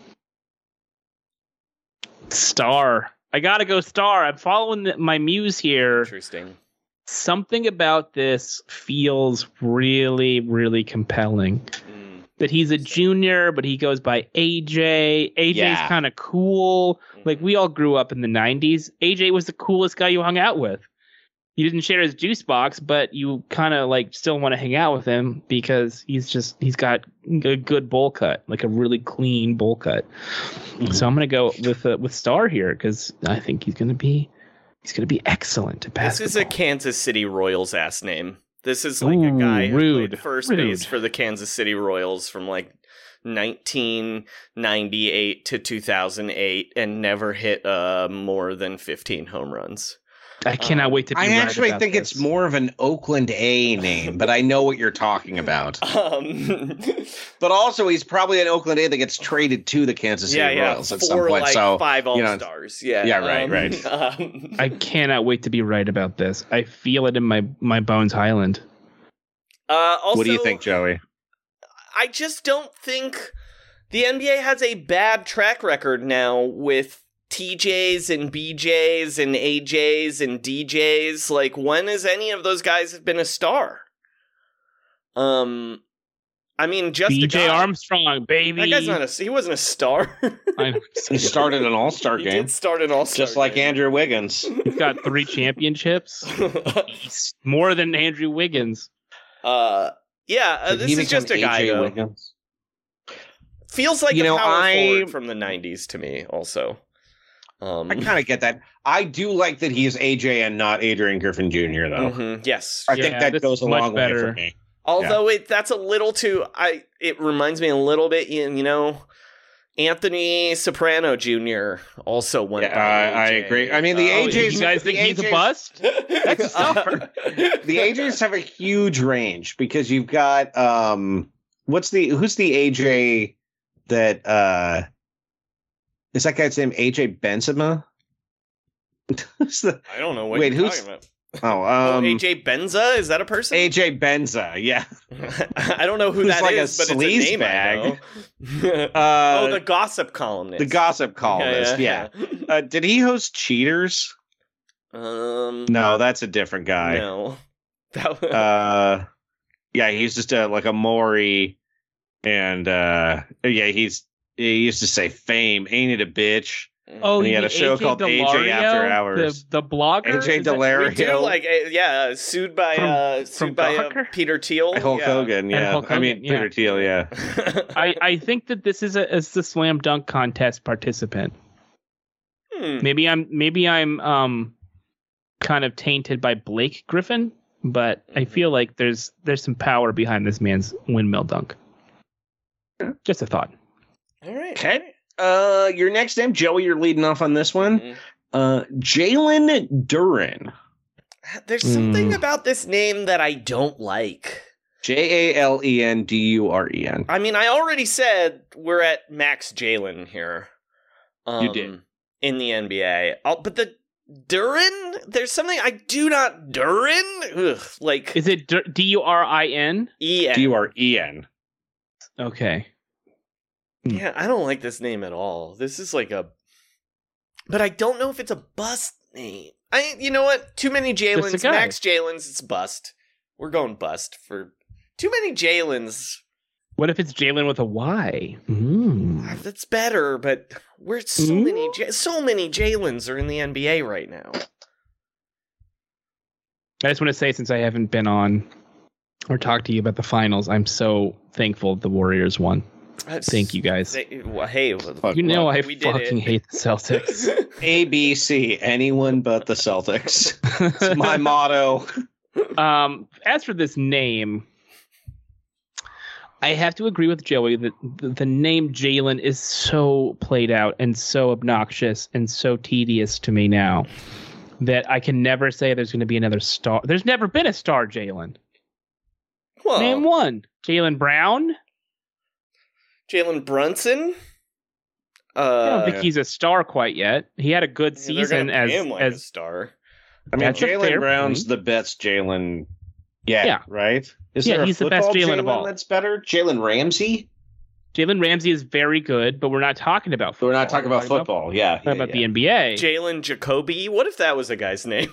Star. I gotta go star. I'm following the, my muse here. Interesting. Something about this feels really, really compelling. Mm. That he's a junior, but he goes by A J. A J's Yeah. kind of cool. Like, we all grew up in the nineties. A J was the coolest guy you hung out with. You didn't share his juice box, but you kind of like still want to hang out with him because he's just he's got a good bowl cut, like a really clean bowl cut. So I'm gonna go with uh, with Star here because I think he's gonna be he's gonna be excellent at This basketball. is a Kansas City Royals ass name. This is like a Ooh, guy who rude, played first rude. base for the Kansas City Royals from like nineteen ninety-eight to two thousand eight and never hit uh, more than fifteen home runs. I cannot wait to be I right actually about think this. it's more of an Oakland A name, but I know what you're talking about. Um, But also, he's probably an Oakland A that gets traded to the Kansas City yeah, yeah, Royals at some four point. like so five All you know, Stars. Yeah, yeah, right, um, right. Um, I cannot wait to be right about this. I feel it in my my bones, Highland. uh, also, what do you think, Joey? I just don't think the N B A has a bad track record now with T Js and B Js and A Js and D Js. Like, when has any of those guys have been a star? Um, I mean, just B a J guy. Armstrong, baby. That guy's not a. He wasn't a star. I'm He started an All-Star he game. did start an all-star Just like game. Andrew Wiggins. He's got three championships. He's more than Andrew Wiggins. Uh, yeah, uh, Did this he is become just a guy, A J though. Wiggins? Feels like You a know, power I- forward from the nineties to me, also. Um, I kind of get that. I do like that he is A J and not Adrian Griffin Junior though. mhm, yes. I Yeah, think that this goes is a much long way better. for me. Although it that's a little too, I it reminds me a little bit, you you know, Anthony Soprano Junior also went. Yeah, by I, I A J. agree. I mean, the Uh, A Js. You guys the think he's a A Js bust? That's a star. The A Js have a huge range because you've got um, what's the who's the A J that uh, is that guy's name? A J Benzema. Who's the I don't know what Wait, you're who's- talking about. oh Oh, um A J Benza? Is that a person? A J Benza? Yeah. I don't know who Who's that like a is, but it's a sleaze name bag. I know. Uh, oh, the gossip columnist. the gossip columnist. Yeah. Uh, did he host Cheaters? Um, No, that's a different guy. no. That was, Uh, yeah, he's just a, like a Maury, and uh, yeah, he's he used to say "Fame, ain't it a bitch?" Oh, And he had a show A J called A J After Delario, Hours. The, the blogger? A J Is that- Delario. we do like uh, yeah, sued by From- uh, from sued by uh, Gawker? Peter Thiel. Hulk yeah. Hogan. Yeah, Hulk I mean Hogan, yeah. Peter Thiel. Yeah. I, I think that this is a, is the slam dunk contest participant. Hmm. Maybe I'm maybe I'm um kind of tainted by Blake Griffin, but I feel like there's there's some power behind this man's windmill dunk. Just a thought. All right. Okay. Uh, your next name, Joey. You're leading off on this one. Mhm. Uh, Jalen Duren. There's something Hmm. about this name that I don't like. J A L E N D U R E N. I mean, I already said we're at max Jalen here. Um, You did. in the N B A. Oh, but the Duren, there's something I do not Duren. Ugh, like Is it D U R I N? E N. D U R E N. Okay. Yeah, I don't like this name at all. This is like a, but I don't know if it's a bust name. I, you know what? Too many Just a Jalen's, guy. max Jalen's. It's bust. We're going bust for too many Jalen's. What if it's Jalen with a Y? Mm. That's better, but we're so Mm. many, J- so many Jalen's are in the N B A right now. I just want to say, since I haven't been on or talked to you about the finals, I'm so thankful the Warriors won. Thank you guys. They- well, hey, Fuck, You know well, I we did fucking it. hate the Celtics. A B C. Anyone but the Celtics. It's my motto. Um, as for this name, I have to agree with Joey that the, the name Jalen is so played out and so obnoxious and so tedious to me now that I can never say there's going to be another star. There's never been a star Jalen. Well, Name one. Jalen Brown? Jalen Brunson. I Uh, don't think he's a star quite yet. He had a good they're season gonna as pay him like a as star. I mean, That's a Jalen fair Brown's point. the best Jalen. Yeah, Yeah. right? Is Yeah, there a he's the best football Jalen of all. that's better? Jalen Ramsey? Jalen Ramsey is very good, but we're not talking about But football. we're not talking about football. Yeah. We're talking yeah, about the yeah. N B A. Jalen Jacoby. What if that was a guy's name?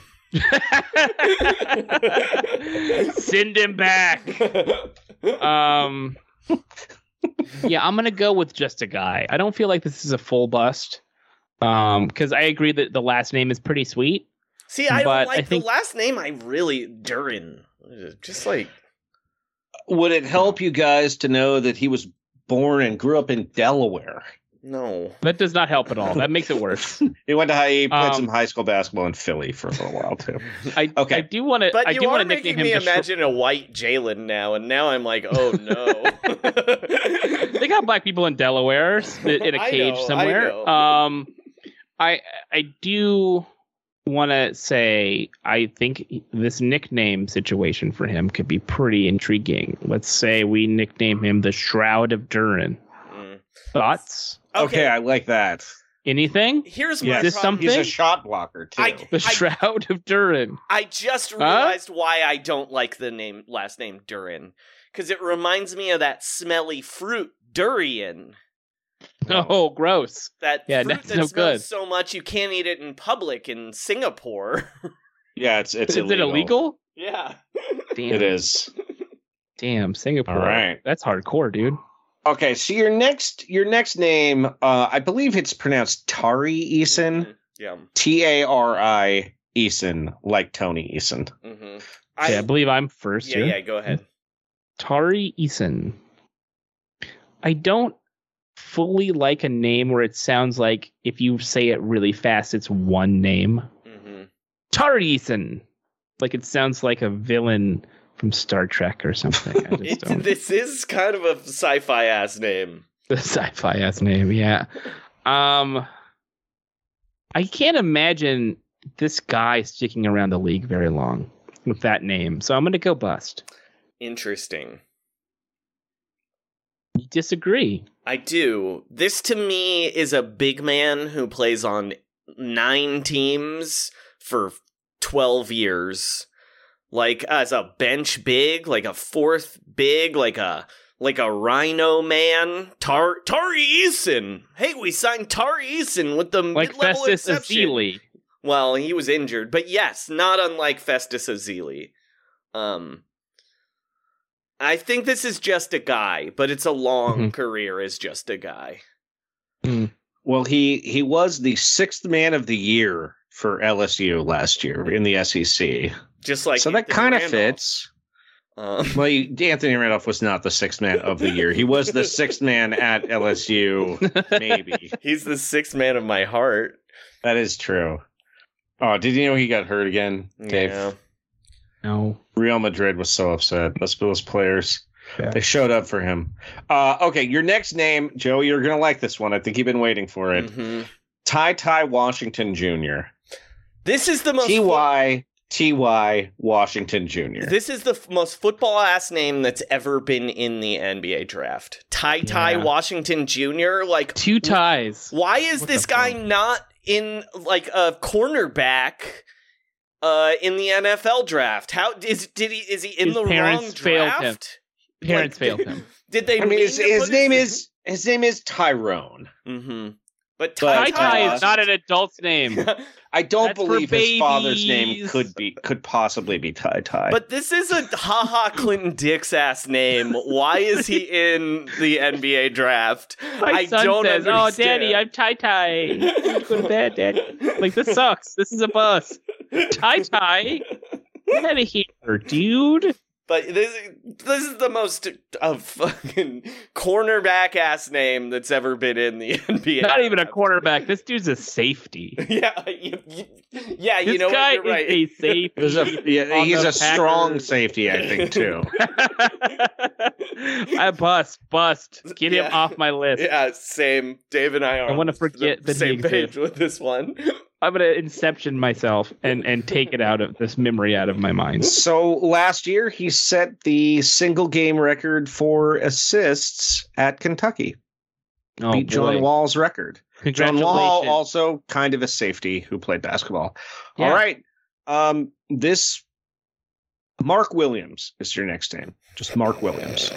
Send him back. Um, yeah, I'm gonna go with just a guy. I don't feel like this is a full bust. Um, because I agree that the last name is pretty sweet. See, I But don't I like think- the last name. I really Durin. Just like Would it help you guys to know that he was born and grew up in Delaware? no. That does not help at all. That makes it worse. He went to high, he played Um, some high school basketball in Philly for a little while too. I Okay. I do want to. But I you do are want to making nickname me him. the Sh- imagine a white Jalen now, and now I'm like, oh no. they got black people in Delaware in a I cage know, I somewhere. know. Um, I I do want to say I think this nickname situation for him could be pretty intriguing. Let's say we nickname him the Shroud of Durin. Mm. Thoughts? Okay, I like that. Anything? Here's Yeah. my Is this problem. something? He's a shot blocker too. I, The I, Shroud of Durin. I just realized why I don't like the name last name Durin. Because it reminds me of that smelly fruit, durian. Oh, gross. That Yeah, fruit that's that no smells good. so much you can't eat it in public in Singapore. yeah, it's it's Is it illegal? yeah. Damn. It is. Damn, Singapore. All right. That's hardcore, dude. Okay, so your next your next name, uh, I believe it's pronounced Tari Eason. Mm-hmm. Yeah. T A R I Eason, like Tony Eason. Mm-hmm. I, yeah, I believe I'm first. Yeah, here. yeah, go ahead. Tari Eason. I don't fully like a name where it sounds like if you say it really fast, it's one name. Mm-hmm. Tari Eason. Like it sounds like a villain from Star Trek or something. I just it, this is kind of a sci-fi ass name. The sci-fi ass name, yeah. Um, I can't imagine this guy sticking around the league very long with that name, so I'm going to go bust. Interesting. You disagree? I do. This to me is a big man who plays on nine teams for twelve years. Like as a bench big, like a fourth big, like a like a rhino man. Tar Tari Eason. Hey, we signed Tari Eason with the like mid-level Festus exception. Ezeli. Well, he was injured, but yes, not unlike Festus Ezeli. Um, I think this is just a guy, but it's a long Mm-hmm. career as just a guy. Mm. Well, he he was the sixth man of the year for L S U last year in the S E C. Just like so that Anthony kind of Randolph. fits. Um, Well, he, Anthony Randolph was not the sixth man of the year. He was the sixth man at L S U, maybe. He's the sixth man of my heart. That is true. Oh, did you know he got hurt again, Dave? Yeah. No. Real Madrid was so upset. Those those players. Yeah. They showed up for him. Uh, okay, your next name, Joe, you're going to like this one. I think you've been waiting for it. Mm-hmm. Ty Ty Washington Junior This is the most T Y T Y Washington Junior This is the f- most football ass name that's ever been in the N B A draft. Ty Ty Yeah. Washington Junior Like Two ties. Why is What this the guy fuck? not in like a cornerback uh in the N F L draft? How is did he is he in His the parents wrong failed him. draft? Parents Like, failed him. Did they I mean, his, mean to his put name is his name is Tyrone. Mm-hmm. But But, Ty Ty Ty uh, is not an adult's name. I don't That's for believe his father's name babies. could be could possibly be Ty Ty. But this is a haha Clinton Dix ass name. Why is he in the N B A draft? My I son don't says, understand. "Oh, Daddy, I'm Ty Ty. Go to bed, Daddy." Like this sucks. This is a bus. Ty Ty, get out of here, dude. But this this is the most uh, fucking cornerback ass name that's ever been in the N B A. Not even a quarterback. This dude's a safety. Yeah, you, you, yeah, you This know guy what? You're right. is a safety. There's a, yeah, on he's the a strong Packers. safety, I think, too. I bust, bust. Get him Yeah. off my list. Yeah, same. Dave and I are I wanna on forget the that he same page exists. with this one. I'm gonna inception myself and and take it out of this memory out of my mind. So last year, he set the single game record for assists at Kentucky. Oh, Beat John boy. Wall's record. John Wall, Congratulations. also kind of a safety who played basketball. Yeah. All right. Um, this Mark Williams is your next name. Just Mark Williams.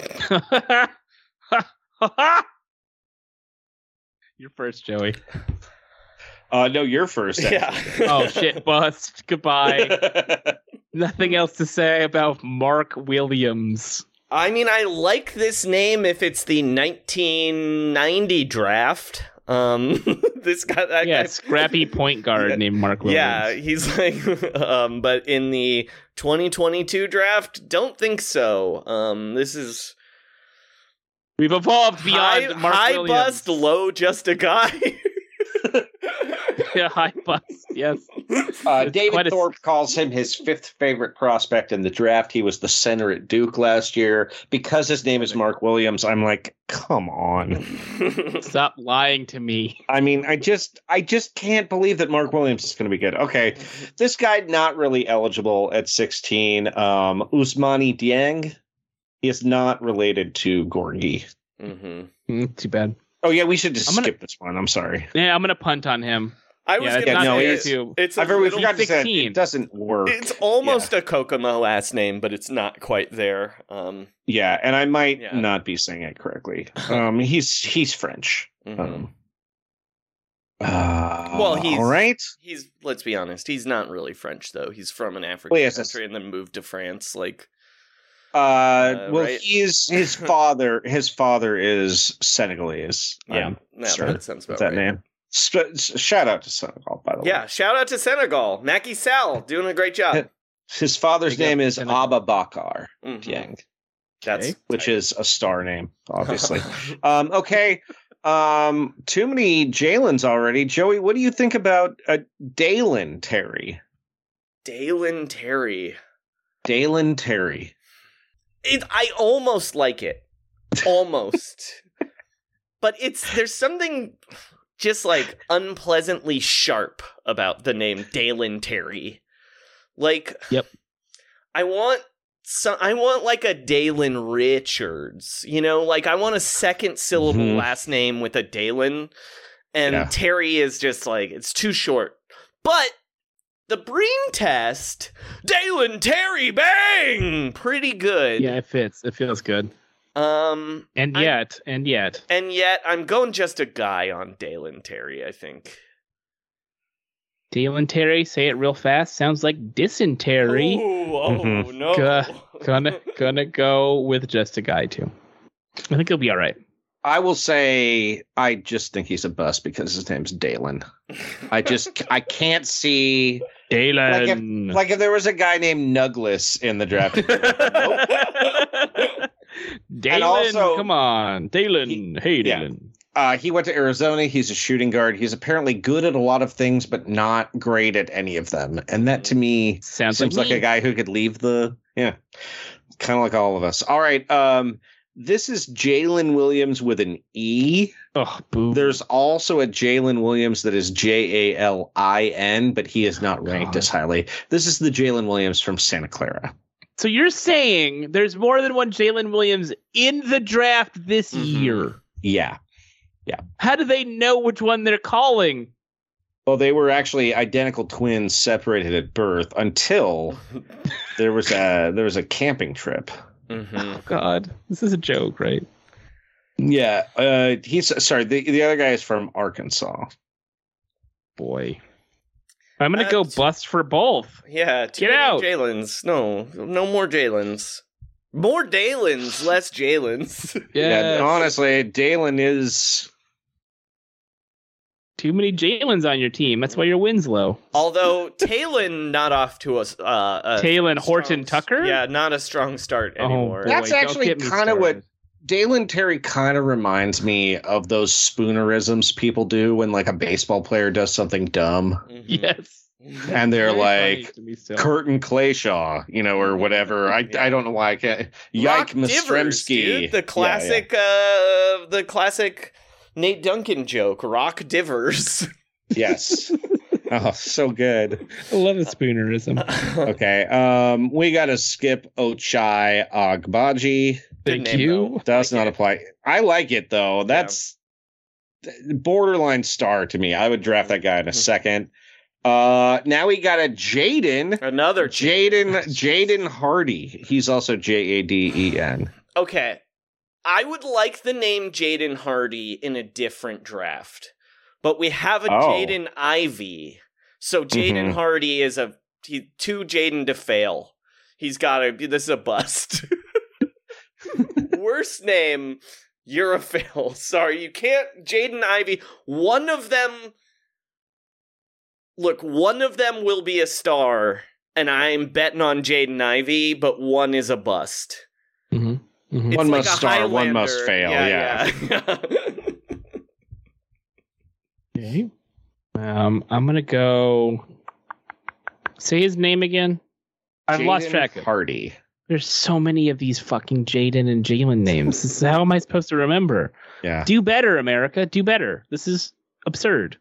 You're first, Joey. Uh, no, you're first. Yeah. Oh shit, bust. Goodbye. Nothing else to say about Mark Williams. I mean, I like this name if it's the nineteen ninety draft. Um, this guy, that Yeah, guy- scrappy point guard named Mark Williams. yeah, he's like, um, but in the twenty twenty-two draft, don't think so. Um, this is We've evolved beyond high, Mark high Williams. bust, low, just a guy. Yeah, high bust. Yes. Uh, It's David quite a- Thorpe calls him his fifth favorite prospect in the draft. He was the center at Duke last year. Because his name is Mark Williams, I'm like, come on. Stop lying to me. I mean, I just I just can't believe that Mark Williams is going to be good. Okay, this guy not really eligible at sixteen. Um, Ousmane Dieng is not related to Gorgie. hmm Mm, too bad. Oh yeah, we should just I'm gonna- skip this one. I'm sorry. Yeah, I'm gonna punt on him. I was Yeah, that's gonna not say fair it's, too. it's a I've already little- forgot to say it, sixteen. it doesn't work. It's almost a Kokomo last name, but it's not quite there. Um, Yeah, and I might Yeah. not be saying it correctly. Um, he's he's French. mhm. Um, uh, Well, he's- all right. He's, let's be honest, he's not really French though. He's from an African Well, yes, that's- country and then moved to France. Like, Uh, Uh, well, right? he's his father. His father is Senegalese. Yeah, I'm no, sure. that sounds about With that right. name. Sp- shout out to Senegal, by the way. Yeah, shout out to Senegal. Macky Sall doing a great job. His father's Big up name is Senegal. Ababakar Mhm. Dieng, That's which is a star name, obviously. um, okay. Um, too many Jalen's already. Joey, what do you think about uh, Dalen Terry? Dalen Terry. Dalen Terry. It, I almost like it. Almost. But it's there's something just like unpleasantly sharp about the name Dalen Terry. Like, Yep. I want some, I want like a Dalen Richards, you know, like I want a second syllable Mhm. last name with a Dalen, and Yeah. Terry is just like it's too short. But the Breen test, Dalen Terry, bang, pretty good. Yeah, it fits. It feels good. Um, And I- yet, and yet, and yet I'm going just a guy on Dalen Terry. I think. Dalen Terry, say it real fast. Sounds like dysentery. Ooh, oh Mhm. no! Go- Gonna gonna go with just a guy too. I think he'll be all right. I will say I just think he's a bust because his name's Dalen. I just I can't see Dalen. like if, like if there was a guy named Nuglis in the draft. Dalen, also- come on, Dalen. He- hey, yeah. Dalen. Uh, he went to Arizona. He's a shooting guard. He's apparently good at a lot of things, but not great at any of them. And that to me Sounds seems like like, me. a guy who could leave the yeah, kind of like all of us. All right, um, this is Jalen Williams with an E. Oh, boo. There's also a Jalen Williams that is J A L I N, but he is not ranked God. as highly. This is the Jalen Williams from Santa Clara. So you're saying there's more than one Jalen Williams in the draft this Mhm. year? Yeah. How do they know which one they're calling? Well, they were actually identical twins separated at birth until there was a there was a camping trip. Mhm. God, this is a joke, right? Yeah, uh, he's sorry. The the other guy is from Arkansas. Boy, I'm gonna go That's- bust for both. Yeah, too Get many out. Jalen's. No, no more Jalen's. More Dalen's, less Jalen's. Yeah, Yeah, honestly, Dalen is. too many Jalen's on your team. That's why your win's low. Although Talon not off to a, uh, a Talon strong- Horton Tucker? Yeah, not a strong start Oh, anymore. boy, That's don't actually get me kind of what started. Dalen Terry kind of reminds me of those spoonerisms people do when like a baseball player does something dumb, Mhm. Yes. and they're Very funny like to me still. Curtin Clayshaw, you know, or whatever. I Yeah. I don't know why I can't. Rock Yike Divers, Mastremski, dude, the Yeah, classic, uh, the classic Nate Duncan joke. Rock Divers. yeah. Yes. Oh, so good. I love a spoonerism. Okay. Um, we got to skip Ochai Agbaji. Good Thank name, you. though. Does Like not it. apply. I like it though. That's borderline star to me. I would draft that guy in a second. Uh, now we got a Jaden. Another Jaden Jaden Hardy. He's also J A D E N. Okay. I would like the name Jaden Hardy in a different draft. But we have a Oh. Jaden Ivey. So Jaden Mhm. Hardy is a he, too Jaden to fail. He's got to this is a bust. Worst name, you're a fail. Sorry, you can't Jaden Ivey. One of them Look, one of them will be a star and I'm betting on Jaden Ivey, but one is a bust. Mm-hmm. Mm-hmm. It's One like must a star, one Highlander. must fail, yeah. yeah. Okay. Um, I'm gonna go. Say his name again. I've lost Jaden track of. Hardy. There's so many of these fucking Jaden and Jalen names. This is- How am I supposed to remember? Yeah. Do better, America. Do better. This is absurd.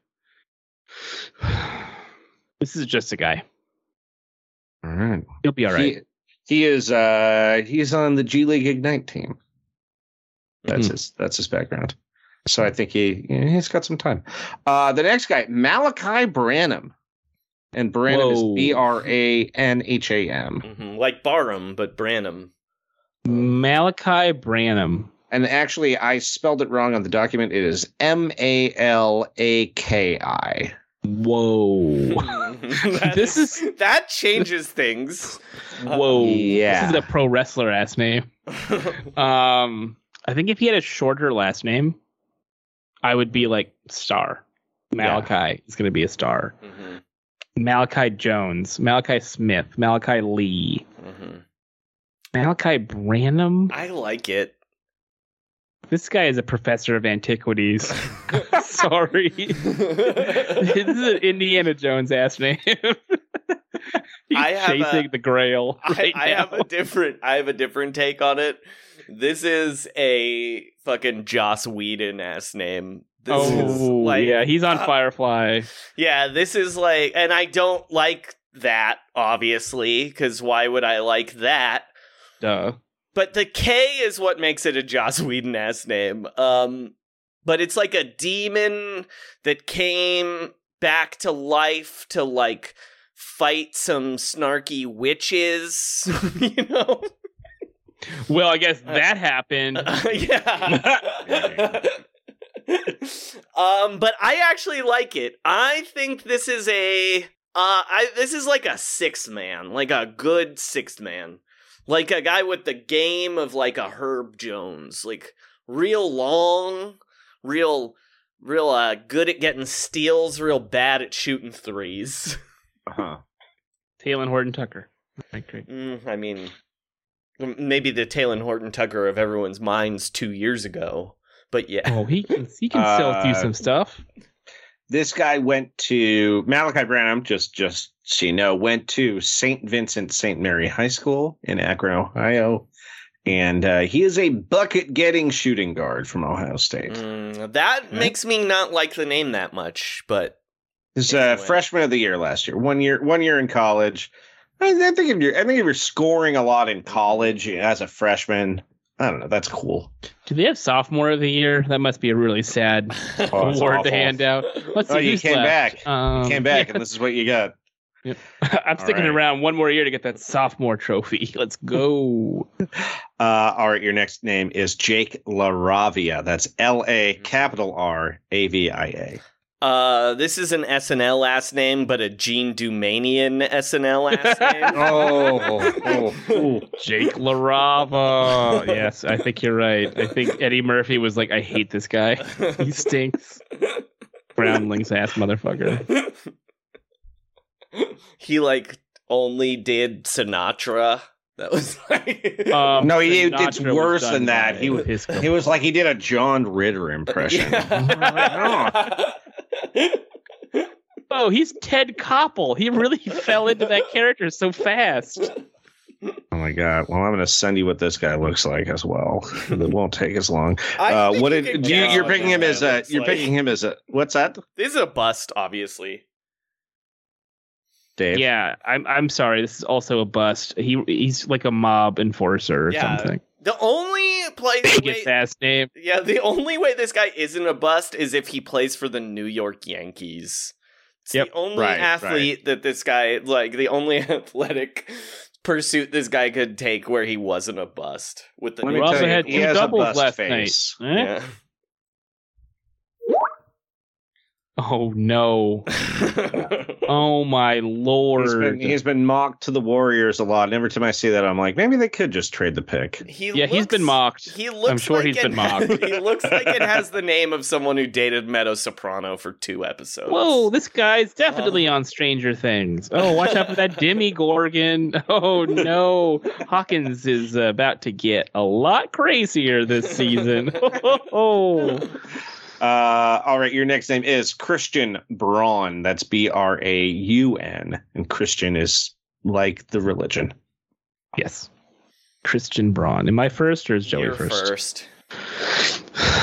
This is just a guy. All right. He'll be all right. He, he is uh he's on the G League Ignite team. That's Mhm. his that's his background. So I think he yeah, he's got some time. Uh the next guy, Malachi Branham. And Branham Whoa. is B R A N H A M. Mhm, like Barham, but Branham. Malachi Branham. And actually I spelled it wrong on the document. It is M A L A K I. Whoa. This is that changes things. Whoa. Yeah. This is a pro wrestler ass name. um, I think if he had a shorter last name, I would be like star. Malachi yeah. is going to be a star. Mm-hmm. Malachi Jones, Malachi Smith, Malachi Lee, mm-hmm. Malachi Branham. I like it. This guy is a professor of antiquities. Sorry. This is an Indiana Jones ass name. He's I have chasing a, the Grail. Right I, I have a different. I have a different take on it. This is a fucking Joss Whedon ass name. This oh, like, yeah, he's on uh, Firefly. Yeah, this is like, and I don't like that, obviously, because why would I like that? Duh. But the K is what makes it a Joss Whedon-ass name. Um, but it's like a demon that came back to life to, like, fight some snarky witches, you know? Well, I guess that uh, happened. Uh, yeah. um, but I actually like it. I think this is a, uh, I this is like a sixth man, like a good sixth man. Like a guy with the game of like a Herb Jones, like real long, real, real uh, good at getting steals, real bad at shooting threes. Uh-huh. Talon Horton Tucker. Great. Mm, I mean, maybe the Talon Horton Tucker of everyone's minds two years ago, but yeah. Oh, he can he can still uh, do some stuff. This guy went to Malachi Branham, just just so you know, went to Saint Vincent Saint Mary High School in Akron, Ohio. And uh, he is a bucket-getting shooting guard from Ohio State. Mm, that right? makes me not like the name that much, but he's a anyway. freshman of the year last year. One year, one year in college. I, I think if you're, I think if you're scoring a lot in college as a freshman, I don't know. That's cool. Do they have sophomore of the year? That must be a really sad oh, award to hand out. Let's see. Oh, you came left. back. Um, you came back, yeah. and this is what you got. Yep. I'm all sticking right. around one more year to get that sophomore trophy. Let's go. Uh, all right, your next name is Jake LaRavia. That's L A capital R A V I A. Uh, this is an S N L last name, but a Gene Dumanian S N L last name. oh, oh, oh, Jake LaRava. Yes, I think you're right. I think Eddie Murphy was like, I hate this guy. He stinks. Groundlings ass motherfucker. He like only did Sinatra. That was like um, no, he it's worse than that. He was he was like he did a John Ritter impression. Yeah. Oh, he's Ted Koppel. He really fell into that character so fast. Oh my god! Well, I'm going to send you what this guy looks like as well. It won't take as long. Uh, what did you, you're picking him as a? You're like. picking him as a. What's that? This is a bust, obviously. Dave. Yeah, I'm. I'm sorry. This is also a bust. He he's like a mob enforcer or yeah. something. The only place biggest ass name. Yeah, the only way this guy isn't a bust is if he plays for the New York Yankees. It's yep. the only right, athlete right. that this guy like the only athletic pursuit this guy could take where he wasn't a bust. With the we also had two doubles last face. night. Eh? Yeah. Oh no! Oh my lord! He's been, he's been mocked to the Warriors a lot. And every time I see that, I'm like, maybe they could just trade the pick. He yeah, looks, he's been mocked. He looks I'm sure like he's it, been mocked. He looks like it has the name of someone who dated Meadow Soprano for two episodes. Whoa, this guy's definitely um, on Stranger Things. Oh, watch out for that Demogorgon. Oh no, Hawkins is uh, about to get a lot crazier this season. Oh. Uh, all right, your next name is Christian Braun. That's B R A U N. And Christian is like the religion. Yes. Christian Braun. Am I first or is Joey You're first? first.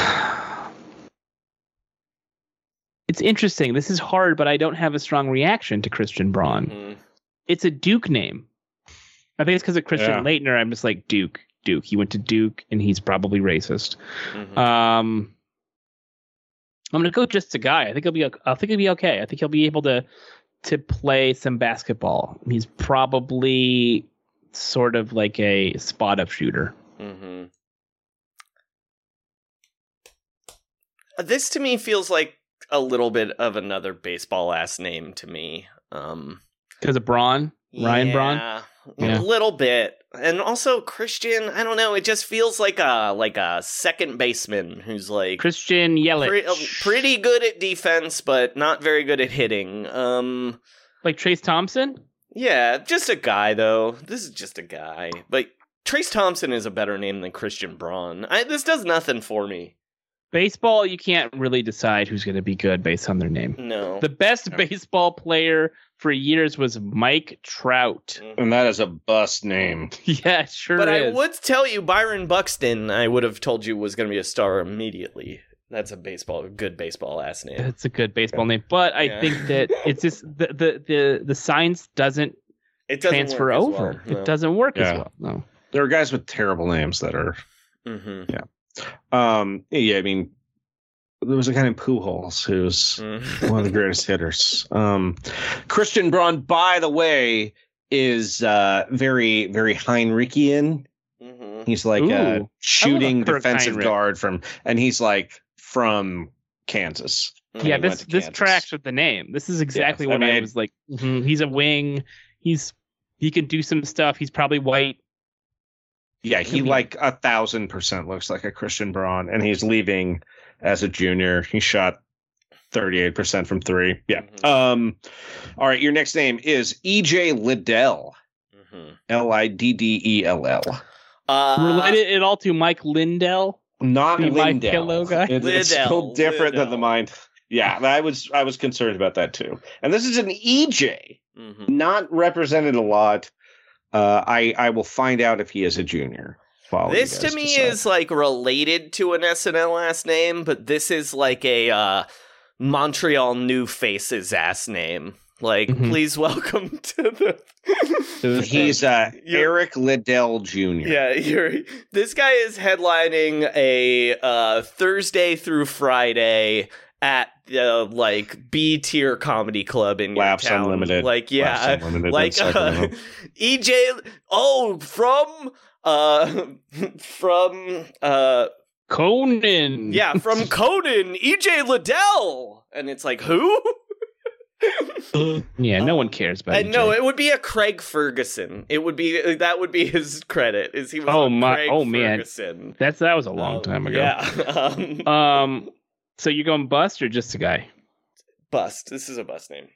It's interesting. This is hard, but I don't have a strong reaction to Christian Braun. Mm-hmm. It's a Duke name. I think it's because of Christian yeah. Leitner. I'm just like, Duke, Duke. He went to Duke, and he's probably racist. Mm-hmm. Um... I'm gonna go just a guy. I think he'll be. I think he'll be okay. I think he'll be able to to play some basketball. He's probably sort of like a spot up shooter. Mm-hmm. This to me feels like a little bit of another baseball ass name to me. Um, because of Braun, Ryan yeah, Braun. Yeah, a little bit, and also Christian. I don't know. It just feels like a like a second baseman who's like Christian Yelich, pre- uh, pretty good at defense, but not very good at hitting. Um, like Trace Thompson. Yeah, just a guy though. This is just a guy, but Trace Thompson is a better name than Christian Braun. I, this does nothing for me. Baseball, you can't really decide who's going to be good based on their name. No. The best baseball player for years was Mike Trout. And that is a bust name. Yeah, it sure but is. I would tell you, Byron Buxton, I would have told you was going to be a star immediately. That's a baseball, a good baseball ass name. It's a good baseball name, but I Yeah. think that it's just the the the, the science doesn't, it doesn't transfer work as over. well, no. It doesn't work Yeah. as well. No. There are guys with terrible names that are, Mm-hmm. yeah. Um, yeah, I mean, there was a guy named Pujols who's Mm. one of the greatest hitters. Um, Christian Braun, by the way, is uh, very, very Heinrichian. Mm-hmm. He's like Ooh, a shooting Kirk defensive Heinrich. guard from, and he's like from Kansas. And Yeah, he this went to this Kansas. tracks with the name. This is exactly Yes, I what I, mean- was like. mhm, He's a wing. He's he can do some stuff. He's probably white. Yeah, he Mhm. like a thousand percent looks like a Christian Braun, and he's leaving as a junior. He shot thirty-eight percent from three. Yeah. Mhm. Um. All right, your next name is E J Liddell. Mm-hmm. L I D D E L L. Uh, Related it all to Mike Lindell. Not The My Lindell. Pillow guy? It- it's Liddell, still different than the Liddell. mind. Yeah, I was I was concerned about that too. And this is an E J, Mm-hmm. not represented a lot. Uh, I I will find out if he is a junior. While you This to guys me decide. is like related to an S N L last name, but this is like a uh, Montreal New Faces ass name. Like, Mhm. please welcome to the. He's uh, You're- Eric Liddell Junior Yeah, you're. This guy is headlining a uh, Thursday through Friday at the like B tier comedy club in your Laughs town. Unlimited. Like, yeah, Laughs Unlimited in like uh, Sacramento. E J. Oh, from uh, from uh, Conan. yeah, from Conan, E J Liddell, and it's like who? Yeah, no one cares about I it. know it would be a Craig Ferguson. It would be that would be his credit. Is he was Oh, a my- Craig oh, man. Ferguson. That's that was a long Um, time ago. Yeah. Um, Um. So you're going bust or just a guy? bust. This is a bust name.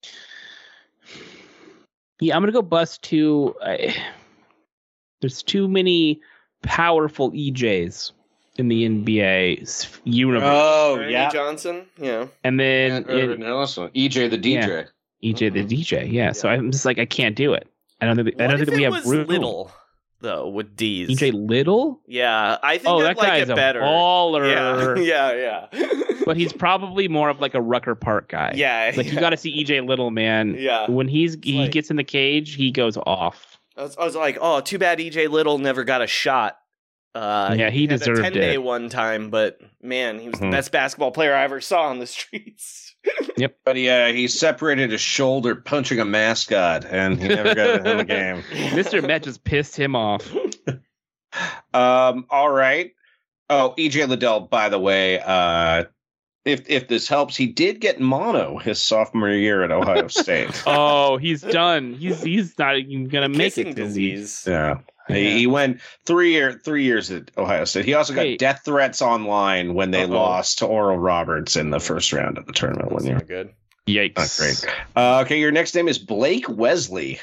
Yeah, I'm gonna go bust too. I, there's too many powerful E Js in the N B A s- universe, Oh Ernie yeah, Johnson. Yeah. and then and, it- uh, also E J the D J. E J the D J. Yeah, so Yeah. I'm just like I can't do it. I don't think I What don't if think we it have was room. Little though with D's? E J Little. Yeah, I think Oh, I'd that like guy's it a better. baller. Yeah, yeah, yeah. But he's probably more of like a Rucker Park guy. yeah. Like you yeah. got to see E J Little, man. Yeah. When he's he like- gets in the cage, he goes off. I was, I was like, oh, too bad E J Little never got a shot. Uh, Yeah, he had deserved a ten day it. one time, but man, he was Mhm. the best basketball player I ever saw on the streets. But yeah, he separated his shoulder punching a mascot, and he never got in the game. Mister Met just pissed him off. Um, all right. Oh, E J Liddell, by the way, uh, if if this helps, he did get mono his sophomore year at Ohio State. Oh, he's done. He's he's not even gonna make Kissing it. is he? disease. Yeah. He, he went three year three years at Ohio State. He also got Hey. death threats online when they Uh-oh. lost to Oral Roberts in the first round of the tournament one That's year. not good. Yikes! Not great. Uh, okay, your next name is Blake Wesley.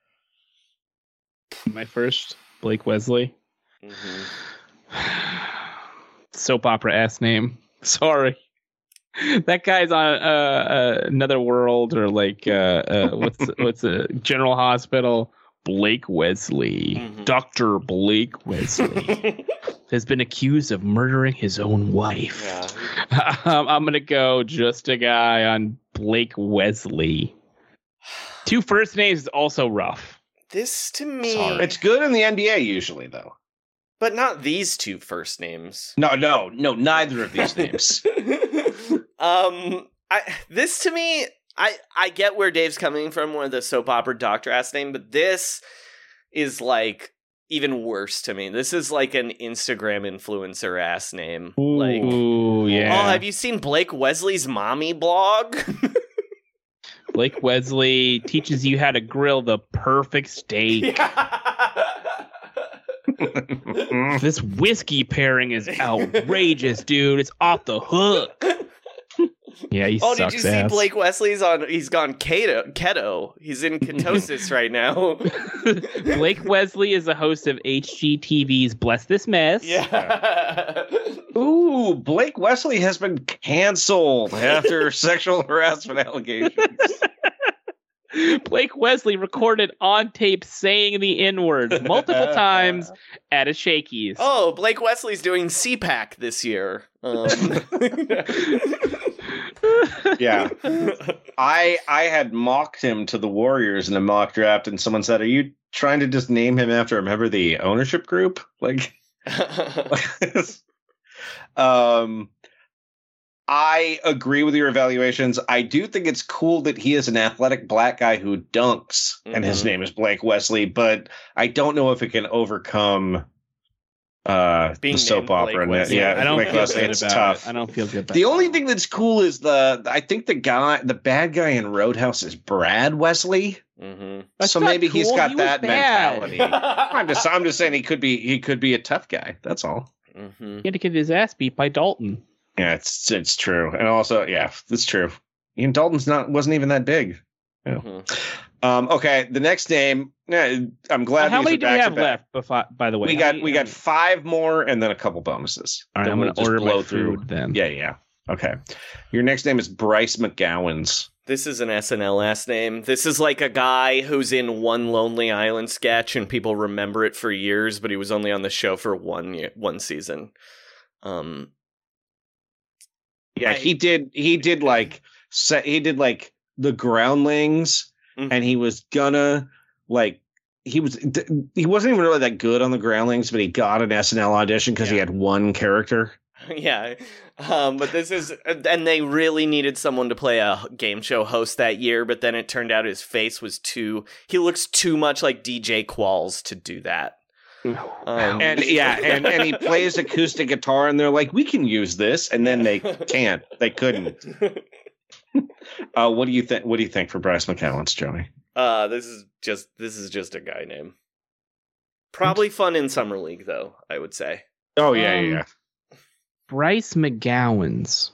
My first, Blake Wesley. Mhm. Soap opera ass name. Sorry. That guy's on uh, uh, Another World or like uh, uh, what's what's a General Hospital. Blake Wesley, Mhm. Doctor Blake Wesley, has been accused of murdering his own wife. Yeah. um, I'm gonna go just a guy on Blake Wesley. Two first names is also rough. This to me, It's good in the N B A usually, though. but not these two first names. No, no, no, neither of these names. um, I this to me, I I get where Dave's coming from with the soap opera doctor ass name, but this is like even worse to me. This is like an Instagram influencer ass name. Like Ooh, Ooh, yeah. Oh, have you seen Blake Wesley's mommy blog? Blake Wesley teaches you how to grill the perfect steak. This whiskey pairing is outrageous, dude. It's off the hook. Yeah, he oh, sucks did you ass. see Blake Wesley's on? He's gone keto. Keto. He's in ketosis right now. Blake Wesley is the host of H G T V's Bless This Mess. Yeah. Ooh, Blake Wesley has been canceled after sexual harassment allegations. Blake Wesley recorded on tape saying the N-word multiple times at a Shakey's. Oh, Blake Wesley's doing C PAC this year. Um. Yeah. I I had mocked him to the Warriors in a mock draft, and someone said, "Are you trying to just name him after a member of the ownership group?" Like, um, I agree with your evaluations. I do think it's cool that he is an athletic black guy who dunks, mm-hmm. and his name is Blake Wesley, but I don't know if it can overcome uh Being the soap opera. And Wesley. yeah, I don't Blake feel Wesley, good it's about tough. it. I don't feel good about The it. only thing that's cool is the I think the guy, the bad guy in Roadhouse is Brad Wesley. Mm-hmm. So not maybe he's cool. got He was that bad. mentality. I'm just I'm just saying he could be he could be a tough guy. That's all. Mm-hmm. He had to get his ass beat by Dalton. Yeah, it's it's true, and also yeah, it's true. Ian Dalton's not wasn't even that big. Yeah. Mm-hmm. Um, okay, the next name. Yeah, I'm glad. How these many are do we back to have back. left? Before, by the way, We How got many- we got five more, and then a couple bonuses. All right, Then I'm we'll gonna just order blow my through. food then. Yeah, yeah. Okay, your next name is Bryce McGowan's. This is an S N L last name. This is like a guy who's in one Lonely Island sketch, and people remember it for years, but he was only on the show for one year, one season. Um. Yeah, I- he did. He did like set. He did like the Groundlings, Mhm. and he was gonna like he was. He wasn't even really that good on the Groundlings, but he got an S N L audition because he Yeah. had one character. Yeah, um, but this is, and they really needed someone to play a game show host that year, but then it turned out his face was too, he looks too much like D J Qualls to do that. Um, And yeah, and, and he plays acoustic guitar, and they're like, "We can use this," and then they can't. They couldn't. Uh, what do you think? What do you think for Bryce McGowan's, Joey? uh, this is just, this is just a guy name. Probably fun in Summer League, though, I would say. Oh yeah, Um, yeah, yeah. Bryce McGowan's.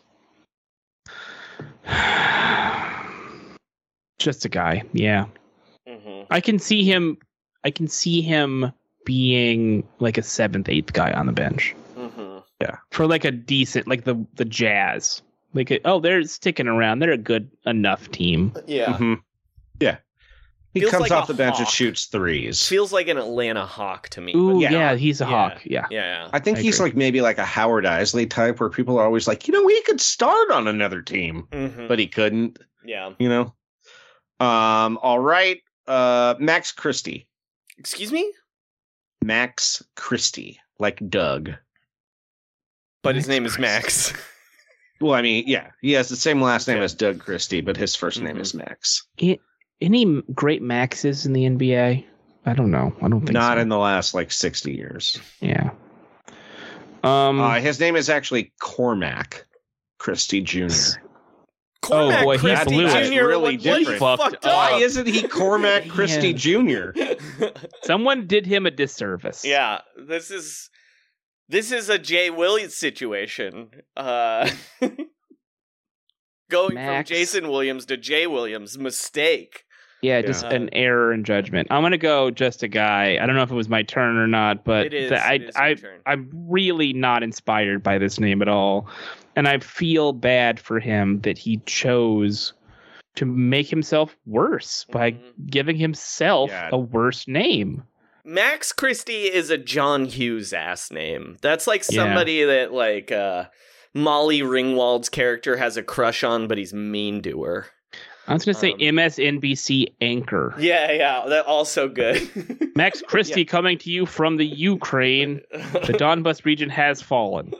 Just a guy, yeah. Mm-hmm. I can see him. I can see him being like a seventh, eighth guy on the bench Mm-hmm. for like a decent, like the the Jazz. Like, a, oh, they're sticking around. They're a good enough team. Yeah. Mhm. Yeah. He Feels comes like off a the bench and hawk. shoots threes. Feels like an Atlanta Hawk to me. Ooh, yeah. yeah, he's a Yeah. hawk. Yeah. Yeah. I think I he's agree. like maybe like a Howard Isley type where people are always like, you know, he could start on another team, Mm-hmm. but he couldn't, Yeah. you know? Um, all right. Uh, Max Christie. Excuse me? Max Christie, like Doug. But his name is Max. Well, I mean, yeah, he has the same last name as Doug Christie, but his 1st name Mhm. is Max. Any great Maxes in the N B A? I don't know. I don't think Not so. in the last like sixty years. Yeah. Um. Uh, his name is actually Cormac Christie Junior Cormac boy, he Christie blew it. That's Junior really what, what he different. fucked Fucked up. Why isn't he Cormac Christie Yeah. Junior? Someone did him a disservice. Yeah, this is this is a Jay Williams situation. Uh, going Max. from Jason Williams to Jay Williams, mistake. Yeah, just Yeah. an error in judgment. I'm gonna go just a guy. I don't know if it was my turn or not, but It is, the- I, it is your I, turn. I'm really not inspired by this name at all, and I feel bad for him that he chose to make himself worse by Mhm. giving himself Yeah. a worse name. Max Christie is a John Hughes ass name. That's like Yeah. somebody that like uh, Molly Ringwald's character has a crush on, but he's mean to her. I was gonna say Um, M S N B C anchor Yeah, yeah, that also good. Max Christie coming to you from the Ukraine. The Donbas region has fallen.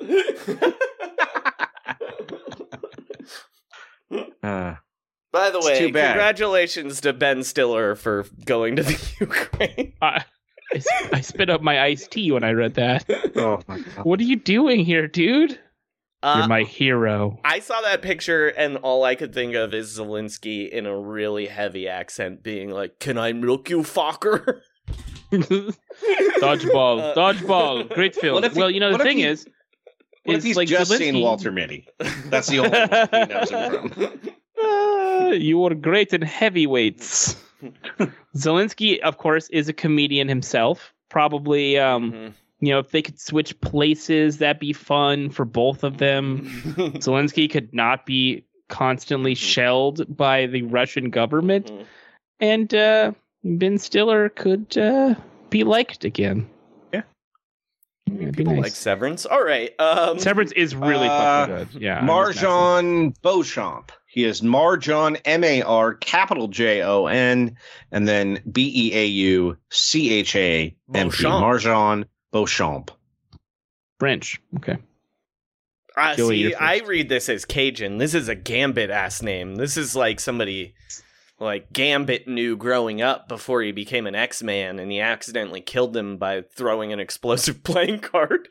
Uh, By the It's way, too bad. congratulations to Ben Stiller for going to the Ukraine. I, I, sp- I spit up my iced tea when I read that. oh my God. What are you doing here, dude? Uh, You're my hero. I saw that picture, and all I could think of is Zelensky in a really heavy accent being like, "Can I milk you, fucker?" Dodgeball, dodgeball, great film. What if he- Well, you know the what if thing he- is, What if is he's like just Zelensky, seen Walter Mitty? That's the only one he knows him from. Uh, you were great in heavyweights. Zelensky, of course, is a comedian himself. Probably, um, Mhm. you know, if they could switch places, that'd be fun for both of them. Zelensky could not be constantly shelled by the Russian government, Mhm. and uh, Ben Stiller could uh, be liked again. Yeah. Yeah, it'd be People nice. like Severance. All right. Um, Severance is really Uh, fucking good. Yeah, I'm just messing. Marjon Beauchamp. He is Marjon, M A R, capital J O N, and then B E A U C H A M P. Beauchamp. Marjon Beauchamp. French. Okay. Uh, Joey, see, you're first. I read this as Cajun. This is a Gambit ass name. This is like somebody like Gambit knew growing up before he became an X-Man, and he accidentally killed him by throwing an explosive playing card.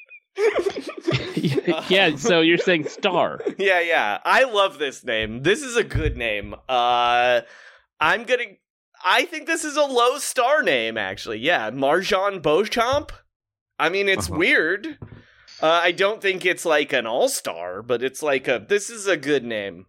Yeah, so you're saying star. Yeah, yeah. I love this name. This is a good name. Uh, I'm gonna. I think this is a low star name, actually. Yeah, Marjon Beauchamp. I mean, it's Uh-huh. weird. Uh, I don't think it's like an all-star, but it's like a. This is a good name.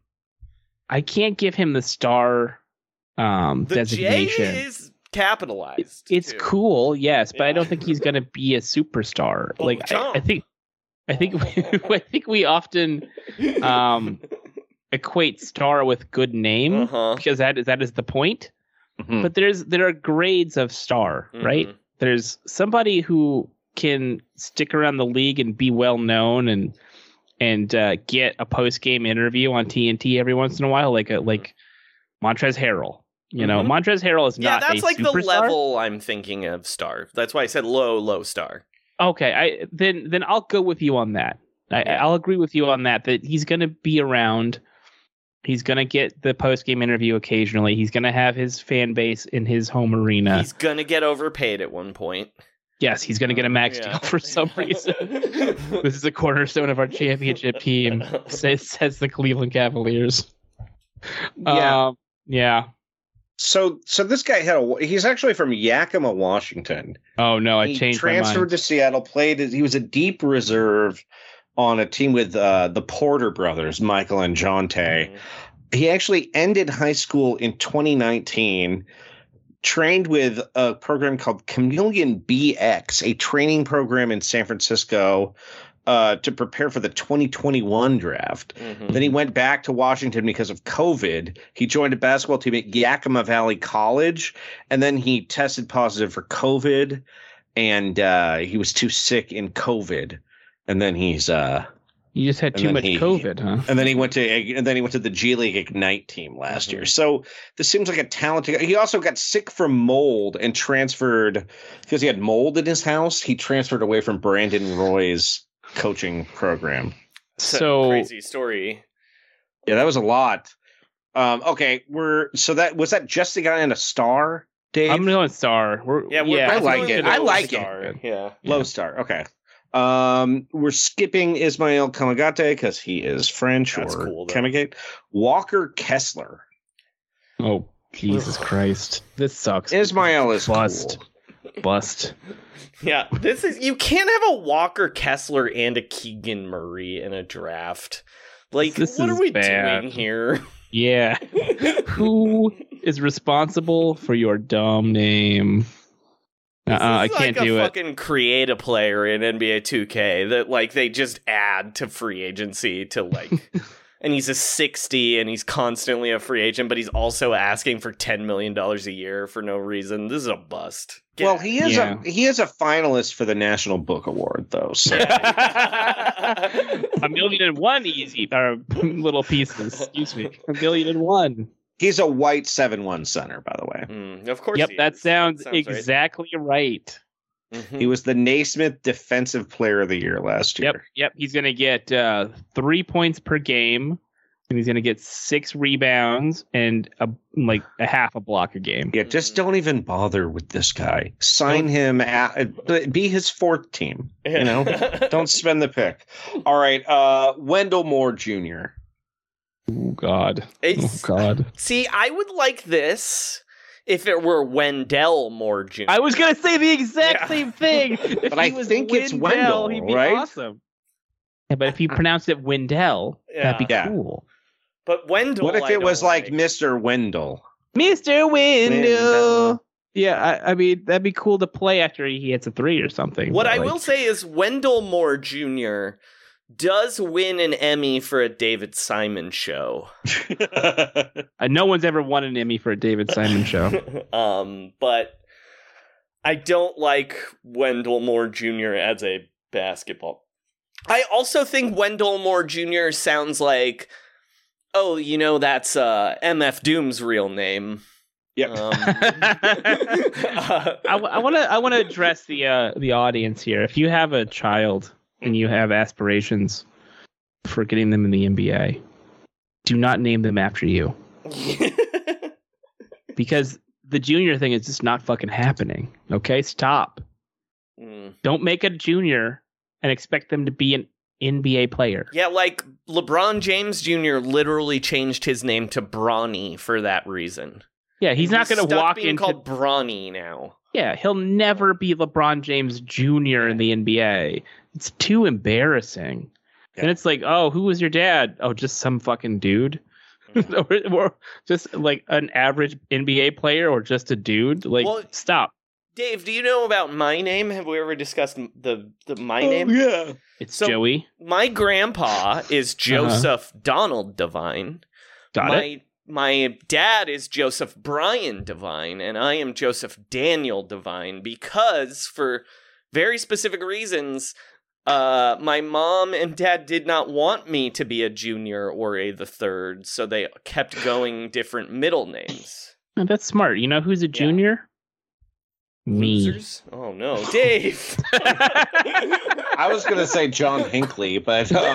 I can't give him the star um, The designation. J is capitalized. It's too. cool, yes, but I Yeah. don't think he's going to be a superstar. Well, like I, John. I think, I think, we, I think we often um, equate star with good name Uh-huh. because that is that is the point. Mhm. But there's there are grades of star, right? Mhm. There's somebody who can stick around the league and be well known and and uh, get a post game interview on T N T every once in a while, like a like Montrezl Harrell. You know, Mhm. Montrezl Harrell is Yeah, not that's a like the superstar. level I'm thinking of star. That's why I said low, low star. Okay, I then then I'll go with you on that. I, Yeah. I'll agree with you on that. That he's going to be around. He's going to get the post game interview occasionally. He's going to have his fan base in his home arena. He's gonna get overpaid at one point. Yes, he's going to get a max Yeah. deal for some reason. This is a cornerstone of our championship team, says, says the Cleveland Cavaliers. Yeah. Um, yeah. So, so this guy had a. He's actually from Yakima, Washington. Oh no, I he changed my transferred mind. to Seattle. Played. He was a deep reserve on a team with uh, the Porter brothers, Michael and Jonte. Mm-hmm. He actually ended high school in twenty nineteen. Trained with a program called Chameleon B X, a training program in San Francisco uh, to prepare for the twenty twenty-one draft. Mhm. Then he went back to Washington because of COVID. He joined a basketball team at Yakima Valley College, and then he tested positive for COVID, and uh, he was too sick in COVID. And then he's uh, You just had and too then much he- COVID, huh? and then he went to and then he went to the G League Ignite team last year. So this seems like a talented guy. He also got sick from mold and transferred because he had mold in his house. He transferred away from Brandon Roy's coaching program. It's a So crazy story. Yeah, that was a lot. Um, okay, we're so that was that just the guy on a star, Dave? I'm going star. We're, Yeah, we're yeah, I like definitely it. low I like it. star. Yeah. Low star. Okay. Um, we're skipping Ismail Kamagate because he is French That's or cool, though. Kamagate. Walker Kessler. Oh Jesus Christ, this sucks. Ismail is Bust. cool. Bust. Yeah, this is you can't have a Walker Kessler and a Keegan Murray in a draft. Like, This what is are we bad. doing here? Yeah. Who is responsible for your dumb name? Uh, This I is can't like do a it. fucking create a player in N B A two K that like they just add to free agency to like, and he's a sixty and he's constantly a free agent, but he's also asking for ten million dollars a year for no reason. This is a bust. Get Well, out. he is Yeah. a he is a finalist for the National Book Award, though. So A million and one easy or little pieces. Excuse me. A million and one. he's a white seven one center, by the way. Mm, of course. Yep, he that is. sounds, That sounds right. exactly right. Mhm. He was the Naismith Defensive Player of the Year last year. Yep, yep. He's gonna get uh, three points per game, And he's going to get six rebounds and a, like a half a block a game. Yeah, just don't even bother with this guy. Sign him. At, be his fourth team. You know, don't spend the pick. All right, uh, Wendell Moore Junior Oh God. It's, oh God. See, I would like this if it were Wendell Moore Junior I was going to say the exact Yeah. same thing. If But I he was think it's Wendell, he'd be right? awesome. Yeah, but if you pronounced it Wendell, Yeah. that'd be Yeah. cool. But Wendell, What if I it was don't like Mister Wendell? Mister Wendell. Wendell. Yeah, I, I mean, that'd be cool to play after he hits a three or something. What but, I like, will say is Wendell Moore Junior does win an Emmy for a David Simon show. uh, no one's ever won an Emmy for a David Simon show. um, but I don't like Wendell Moore Junior as a basketball. I also think Wendell Moore Junior sounds like, oh, you know, that's uh, M F Doom's real name. Yep. Um, I, I want to I want to address the uh, the audience here. If you have a child and you have aspirations for getting them in the N B A, do not name them after you, because the junior thing is just not fucking happening. Okay, stop. mm. Don't make a junior and expect them to be an N B A player. Yeah, like LeBron James Junior literally changed his name to Bronny for that reason. Yeah, he's not going to stuck walk being into. called Bronny now. Yeah, he'll never be LeBron James Junior in the N B A. It's too embarrassing. Yeah. And it's like, oh, who was your dad? Oh, just some fucking dude. or, or just like an average N B A player, or just a dude. Like, Well, stop. Dave, do you know about my name? Have we ever discussed the the my name? yeah. It's So- Joey. My grandpa is Joseph Donald Devine. Got my it. my dad is Joseph Brian Devine, and I am Joseph Daniel Devine because, for very specific reasons, uh, my mom and dad did not want me to be a junior or a the third, so they kept going different middle names. Oh, that's smart. You know who's a junior? Me. Losers? Oh no, Dave! I was going to say John Hinckley, but um,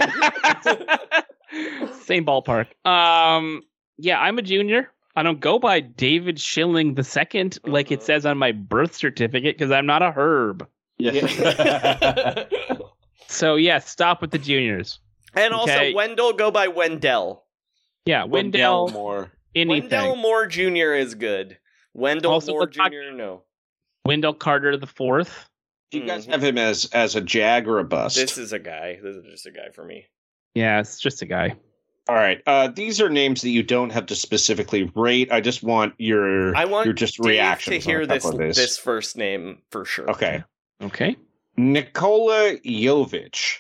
Same ballpark. Um, yeah, I'm a junior. I don't go by David Schilling the second like it says on my birth certificate because I'm not a herb. yeah. So yeah, stop with the juniors. And also, Okay. Wendell go by Wendell. Yeah, Wendell, Wendell Moore. anything. Wendell Moore Junior is good. Wendell Also, Moore let's talk- Junior, no. Wendell Carter the fourth. Do you guys have him as as a jag or a bust? This is a guy. This is just a guy for me. Yeah, it's just a guy. All right. Uh, these are names that you don't have to specifically rate. I just want your I want your just Dave reactions to hear on a this couple of these. this first name for sure. Okay. Okay. Nikola Jovic.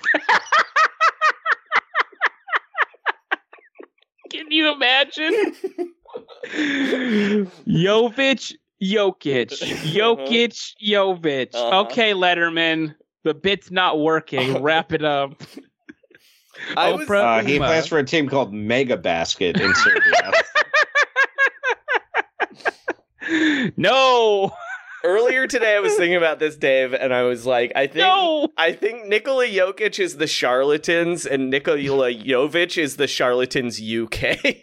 Can you imagine? Jovic, Jokic, Jokic, Jovic. Uh-huh. Okay, Letterman, the bit's not working. Wrap it up. I was, Oprah Uh, he Uma. plays for a team called Mega Basket in Serbia. No. earlier today I was thinking about this, Dave, and I was like, I think No. I think Nikola Jokic is the charlatans and Nikola Jovic is the charlatans U K.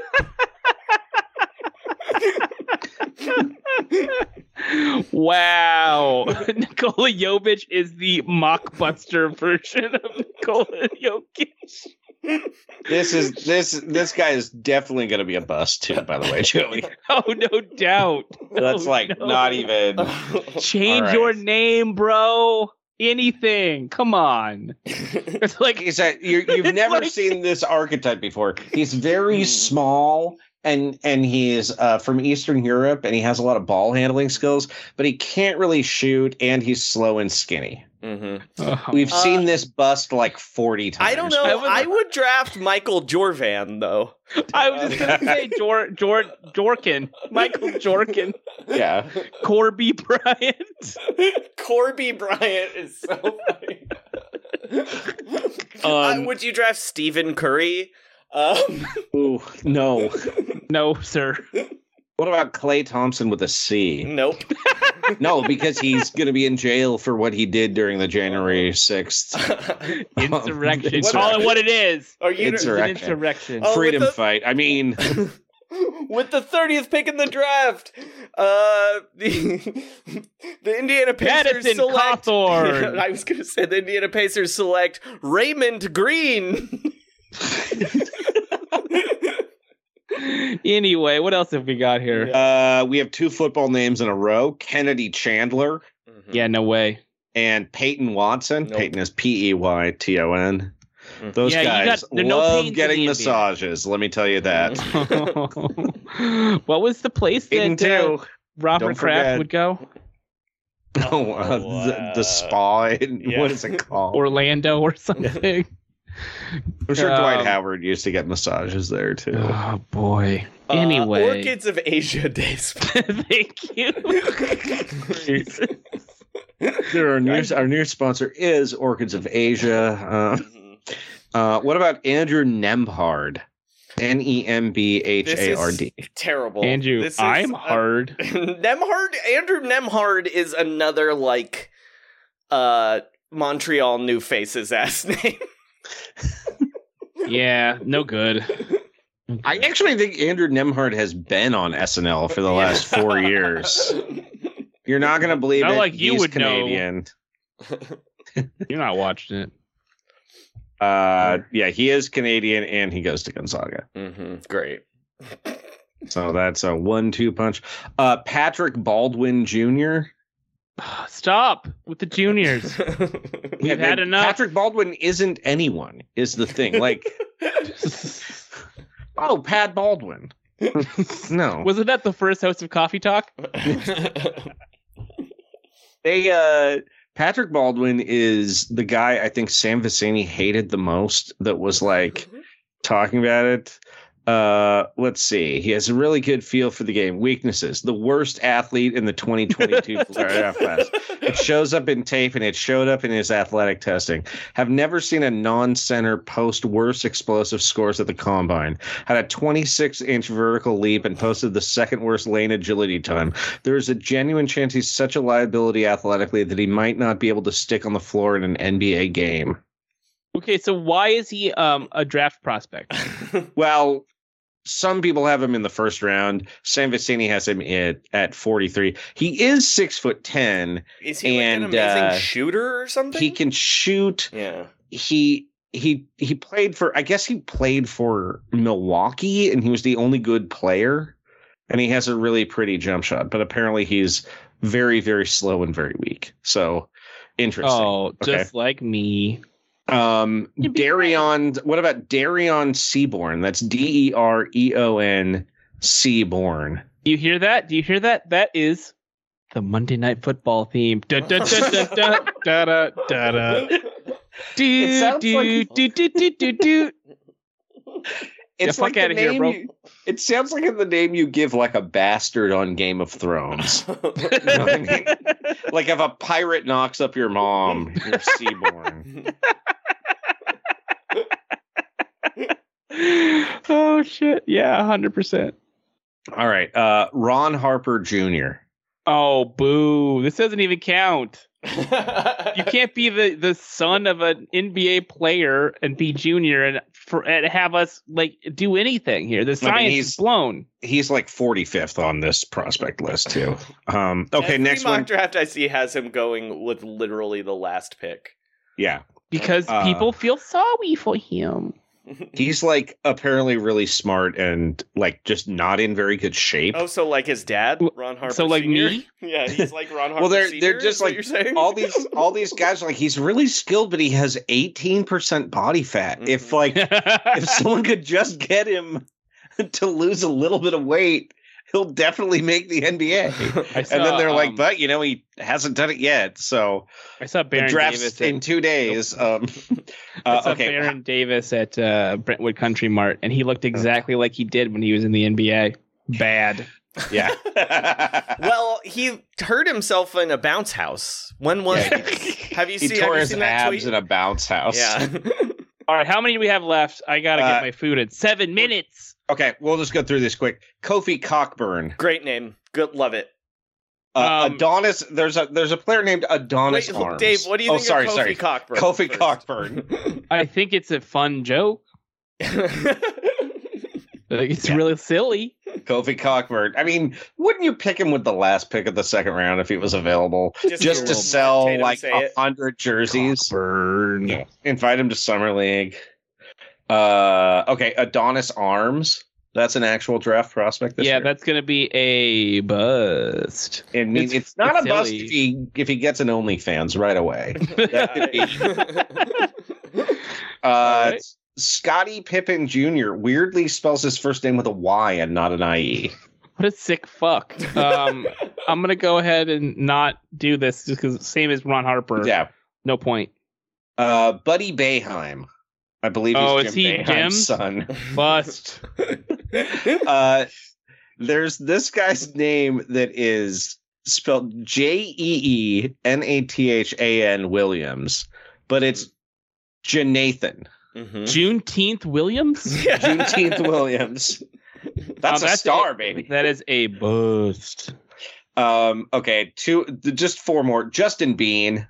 Wow. Nikola Jovic is the mockbuster version of Nikola Jokic. This is this this guy is definitely going to be a bust too. By the way, Joey. Oh, no doubt. That's No, like no. not even. Change All right. your name, bro. Anything. Come on. It's like He's a, you you've It's never like- seen this archetype before. He's very small. And and he's uh, from Eastern Europe, and he has a lot of ball handling skills, but he can't really shoot, and he's slow and skinny. Mm-hmm. Oh. We've Uh, seen this bust like forty times. I don't know. I was- I would draft Michael Jorvan though. I was just gonna say Jor Jor Jorkin. Michael Jorkin. Yeah. Corby Bryant. Corby Bryant is so funny. Um, uh, would you draft Stephen Curry? Um, Ooh, no. No, sir. What about Klay Thompson with a C? Nope. No, because he's going to be in jail for what he did during the January sixth. Insurrection. Um, Call it what it is. Are you It's an insurrection. Oh, Freedom with the- fight. I mean... With the thirtieth pick in the draft, uh, the the Indiana Pacers Madison select. Cawthorn. I was going to say the Indiana Pacers select Raymond Green. Anyway, what else have we got here? Uh, we have two football names in a row: Kennedy Chandler Yeah, no way. and Peyton Watson. Nope. Peyton is P E Y T O N. Those Yeah, you guys got- there are no love pains in getting the N B A. massages. Let me tell you that. What was the place Peyton that uh, too. Robert Don't Kraft forget. would go? No, uh, the, the spa. in- Yeah. What is it called? Orlando or something. I'm sure Dwight Um, Howard used to get massages there too. Oh boy. Uh, Anyway, Orchids of Asia Days. thank you. There, our new our new sponsor is Orchids of Asia. Uh, uh, what about Andrew Nembhard? N E M B H A R D. This is terrible. Andrew, This is, I'm uh, hard. Nemhard, Andrew Nemhard is another like uh Montreal New Faces ass name. Yeah, no good. I actually think Andrew Nembhard has been on S N L for the last four years. You're not going to believe Not it. like you He's would know. Canadian. You're not watching it. Uh, yeah, he is Canadian and he goes to Gonzaga. Mm-hmm. Great. So that's a one two punch. Uh, Patrick Baldwin Junior Stop with the juniors. We've Yeah, had enough. Patrick Baldwin isn't anyone, is the thing. Like, oh, Pat Baldwin. No. Wasn't that the first host of Coffee Talk? They uh Patrick Baldwin is the guy I think Sam Vecini hated the most that was like talking about it. Uh let's see. He has a really good feel for the game. Weaknesses: the worst athlete in the twenty twenty-two draft class. It shows up in tape and it showed up in his athletic testing. Have never seen a non-center post worse explosive scores at the combine. Had a twenty-six inch vertical leap and posted the second worst lane agility time. There is a genuine chance he's such a liability athletically that he might not be able to stick on the floor in an N B A game. Okay, so why is he um a draft prospect? Well, some people have him in the first round. Sam Vecini has him at, at forty-three. He is six foot ten. Is he and, like an amazing uh, shooter or something? He can shoot. Yeah. He he he played for. I guess he played for Milwaukee, and he was the only good player. And he has a really pretty jump shot, but apparently he's very very slow and very weak. So interesting. Oh, just like me. Um, Darion, what about Darion Seaborn? That's D E R E O N Seaborn. Do you hear that? Do you hear that? That is the Monday Night Football theme. Da da da da da da da da da. Do sounds do like- do do do do do. It's fuck like the outta here, name bro. you- it sounds like the name you give like a bastard on Game of Thrones. You know what I mean? Like if a pirate knocks up your mom, you're Seaborn. Oh shit! Yeah, one hundred percent. All right, uh, Ron Harper Junior Oh boo! This doesn't even count. You can't be the, the son of an N B A player and be junior and for and have us like do anything here. The science he's- is blown. He's like forty-fifth on this prospect list too. Um, okay, Every next mock one. draft I see has him going with literally the last pick. Yeah, Because Uh, people feel sorry for him. he's like apparently really smart and like just not in very good shape. Oh, so like his dad, Ron Harper. So, like Senior? me? Yeah, he's like Ron Harper. Well, they're Senior, they're is just what like you're saying? all these all these guys are like he's really skilled, but he has eighteen percent body fat. If Mm-hmm. like if someone could just get him to lose a little bit of weight, he'll definitely make the N B A. I And saw, then they're like, um, but you know, he hasn't done it yet. So I saw the Baron draft's Davis in at, two days. Um, I uh, saw okay, Baron Davis at uh, Brentwood Country Mart, and he looked exactly like he did when he was in the N B A. Bad. yeah. Well, he hurt himself in a bounce house. When was Yeah, this? Have you he seen, have tore you his seen that abs tweet? in a bounce house. Yeah. All right, how many do we have left? I gotta Uh, get my food in seven minutes. Okay, we'll just go through this quick. Kofi Cockburn. Great name. Good, love it. Uh, Um, Adonis. There's a there's a player named Adonis Wait, Arms. Dave, what do you oh, think sorry, of Kofi sorry. Cockburn? Kofi first? Cockburn. I think it's a fun joke. Like, it's Yeah. really silly. Kofi Cockburn. I mean, wouldn't you pick him with the last pick of the second round if he was available, Just just, to to sell Tatum like say a it. hundred jerseys? Burn. Yeah. Invite him to Summer League. Uh, okay, Adonis Arms. That's an actual draft prospect. This Yeah, year. that's gonna be a bust. I mean, it's, It's- not it's a bust silly. if he if he gets an OnlyFans right away. That could be. Uh, right. Scottie Pippen Junior weirdly spells his first name with a Y and not an I E. What a sick fuck. Um, I'm gonna go ahead and not do this just because same as Ron Harper. Yeah. No point. Uh, Buddy Boeheim. I believe he's Oh, Jim is he Boeheim's Jim? son. Bust. uh, there's this guy's name that is spelled J E E N A T H A N Williams, but it's Jonathan. Mhm. Juneteenth Williams. Juneteenth Williams. That's Oh, a that's star, a- baby. That is a bust. Um, okay, two, just four more. Justin Bean.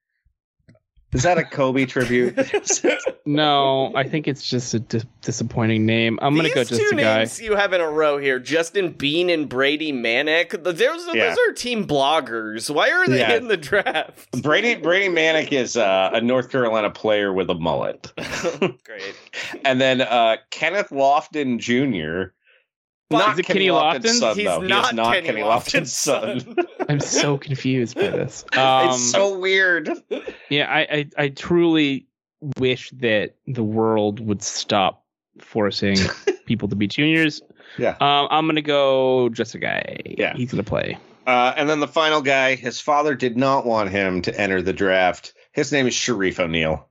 Is that a Kobe tribute? No, I think it's just a dis- disappointing name. I'm gonna These go just two a guy. names you have in a row here: Justin Bean and Brady Manick. Those, those Yeah. are team bloggers. Why are they Yeah. in the draft? Brady Brady Manick is uh, a North Carolina player with a mullet. Great. And then uh, Kenneth Lofton Junior Not Is it Kenny Kenny Lofton's Lofton? son, He's though. He not is not Kenny Kenny Lofton's Lofton's son. I'm so confused by this. Um, It's so weird. yeah, I, I I truly wish that the world would stop forcing people to be juniors. Yeah. Um, I'm gonna go just a guy. Yeah. He's gonna play. Uh, and then the final guy, his father did not want him to enter the draft. His name is Sharif O'Neal.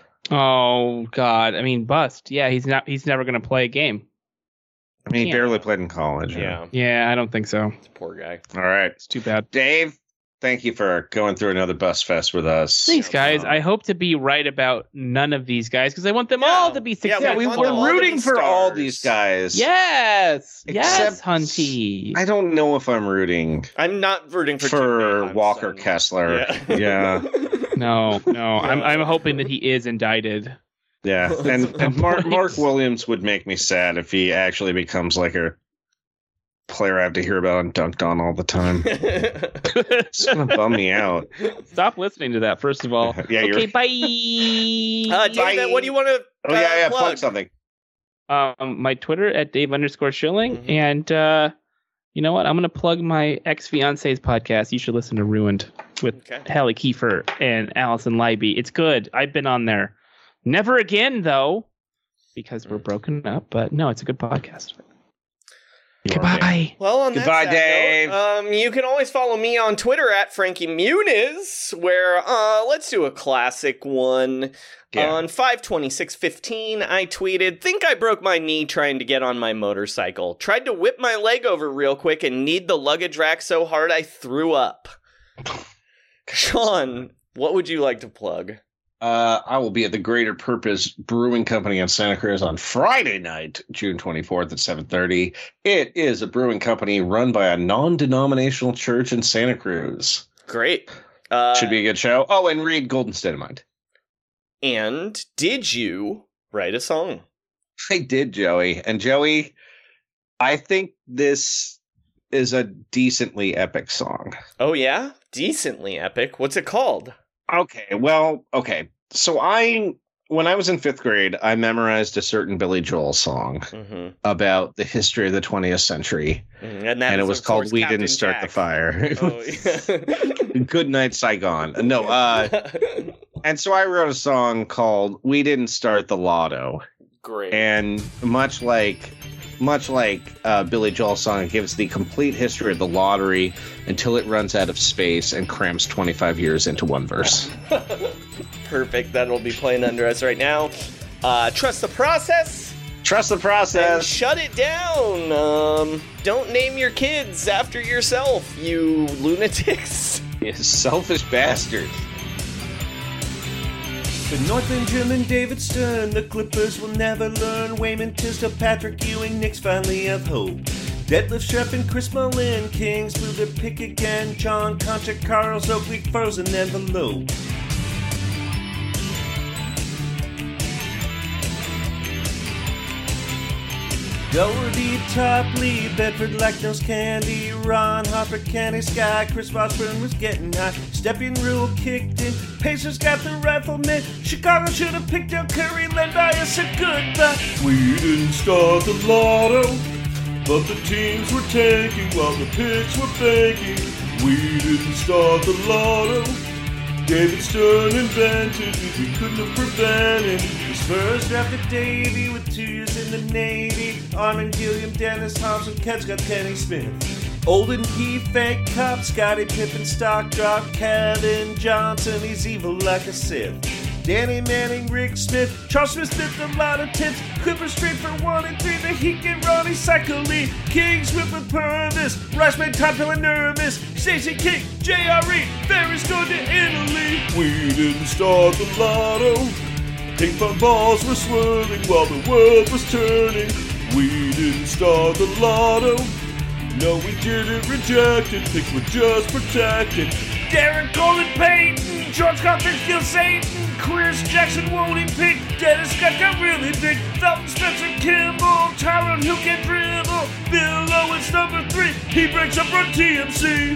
Oh God, I mean bust. Yeah, he's not. He's never gonna play a game. I mean, he Yeah. barely played in college. Yeah, Yeah, I don't think so. it's a poor guy. All right. It's too bad. Dave, thank you for going through another bus fest with us. Thanks, guys. Um, I hope to be right about none of these guys because I want them Yeah. all to be Yeah, successful. yeah, we want them all were to rooting be for all stars. these guys. Yes, yes, Except- Hunty. I don't know if I'm rooting I'm not rooting for, for, Jim Boeheim's Walker son. Kessler. Yeah. Yeah. No, no. I'm I'm hoping that he is indicted. Yeah. And, and Mark, Mark Williams would make me sad if he actually becomes like a player I have to hear about and dunked on all the time. It's going to bum me out. Stop listening to that. First of all. Yeah, you're- Okay, bye. uh, David, what do you want to Oh, yeah, yeah. plug? Plug something. um, my Twitter at Dave underscore Schilling, Mhm. and uh, you know what? I'm gonna plug my ex fiance's podcast. You should listen to Ruined with Okay. Hallie Kiefer and Allison Leiby. It's good. I've been on there. Never again though, because we're broken up. But no, it's a good podcast. Goodbye. Well, on Goodbye, that sad Dave. note, um, you can always follow me on Twitter at Frankie Muniz, where uh, let's do a classic one. Yeah. On five twenty-six fifteen, I tweeted, "Think I broke my knee trying to get on my motorcycle. Tried to whip my leg over real quick and kneed the luggage rack so hard I threw up." Sean, what would you like to plug? Uh, I will be at the Greater Purpose Brewing Company in Santa Cruz on Friday night, June twenty-fourth at seven thirty. It is a brewing company run by a non-denominational church in Santa Cruz. Great. Uh, Should be a good show. Oh, and read Golden State of Mind. And did you write a song? I did, Joey. And Joey, I think this is a decently epic song. Oh, yeah? Decently epic. What's it called? Okay, well, okay. So I, when I was in fifth grade, I memorized a certain Billy Joel song Mm-hmm. about the history of the twentieth century. And, that And it is, was of called course, We Captain Didn't Start the Jack. Fire. Oh, yeah. Good Night, Saigon. No, uh, and so I wrote a song called We Didn't Start the Lotto. Great. And much like much like uh, Billy Joel's song, it gives the complete history of the lottery until it runs out of space and crams twenty-five years into one verse. Perfect. That'll be playing under us right now. Uh, trust the process. Trust the And process. shut it down. Um, don't name your kids after yourself, you lunatics. You selfish bastard. The Northland German David Stern, the Clippers will never learn. Wayman Tisdale, Patrick Ewing, Knicks finally have hope. Deadlift Sharp and Chris Mullin, Kings blew their pick again. John Concha, Carl's Oakley, frozen envelope. Doherty, Topley, Bedford, Lactose Candy, Ron Hopper, Candy Sky, Chris Washburn was getting high. Stepping Rule kicked in, Pacers got the rifleman. Chicago should have picked out Curry, Len Bias said goodbye. We didn't start the lotto, but the teams were tanking while the picks were banking. We didn't start the lotto. David Stern invented it, we couldn't have prevented. The Spurs drafted Davey with two years in the Navy. Armin Gilliam, Dennis Thompson, Kev's got Kenny Smith. Olden P, fake cop, Scottie Pippen, stock drop, Kevin Johnson, he's evil like a Sith. Danny Manning, Rick Smith, Charles Smith spit a lot of tips. Clippers straight for one and three, the Heat get Ronnie Cycling. Kings whip with Purvis, Rice made Todd feeling nervous. Stacey King, J R E, Ferris going to Italy. We didn't start the lotto. Ping pong balls were swirling while the world was turning. We didn't start the lotto. No, we didn't reject it, picks were just protected. Darren Golden Payton, George Coffin, Gil Satan, Chris Jackson, Wody Pick, Dennis Scott got really big, Felton Spencer Kimball, Tyrone who can dribble, Bill Owens number three, he breaks up on T M C.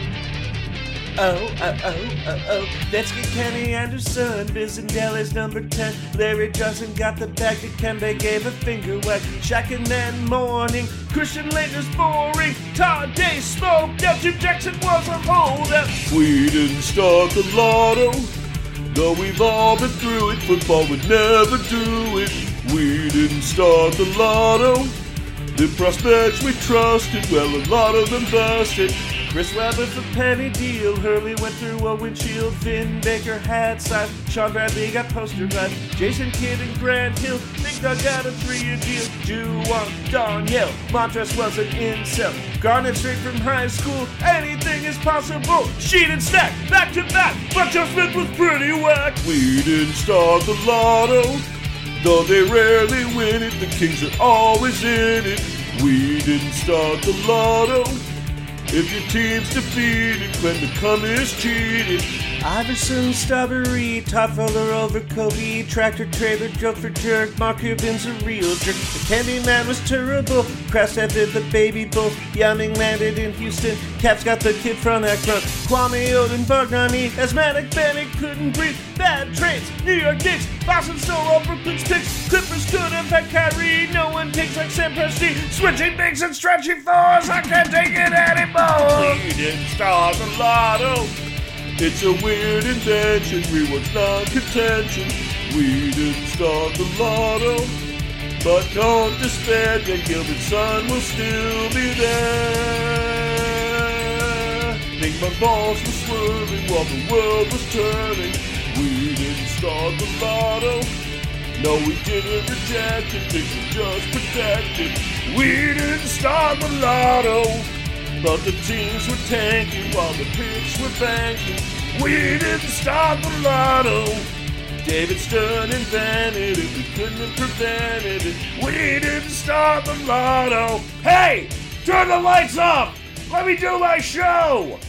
Oh, oh, oh, oh, oh, let's get Kenny Anderson, Bizendelli's number ten, Larry Johnson got the bag, Dikembe gave a finger whack, Shaq and then morning, Christian Laettner's boring, Todd Day smoked out, Jim Jackson was a holdout. We didn't start the lotto, though we've all been through it, football would never do it. We didn't start the lotto, the prospects we trusted, well a lot of them busted. Chris Webber for penny deal, Hurley went through a windshield, Finn Baker had size, Sean Bradley got poster drive, Jason Kidd and Grant Hill, Big Dog got a three-year deal, Juwan, Danielle, Montrez was an incel, Garnett straight from high school, anything is possible, Sheet and Stack, back to back, but Joe Smith was pretty whack. We didn't start the lotto, though they rarely win it, the Kings are always in it. We didn't start the lotto, if your team's defeated, when the come is cheated. Iverson, Strawberry, Todd Fuller over Kobe, Tractor Trailer, Joke for Jerk, Mark Cuban's a real jerk. The Candy Man was terrible, Kraft did the baby bull, Yaming landed in Houston, Caps got the kid from Akron, Kwame Odin, Bargnani, Asthmatic Bennett couldn't breathe, Bad Trades, New York Knicks, Boston stole all Brooklyn's picks, Clippers could have had Kyrie, no one takes like Sam Presti, switching bigs and stretching fours, I can't take it anymore. We didn't start the lotto, it's a weird invention, rewards non-contention. We didn't start the lotto, but don't despair, Dan Gilbert's son will still be there. Think my balls were swirling while the world was turning. We didn't start the lotto, no we didn't reject it, things were just protected. We didn't start the lotto, but the teams were tanking while the picks were banking. We didn't start the lotto, David Stern invented it, we couldn't have prevented it. We didn't start the lotto. Hey, turn the lights off, let me do my show.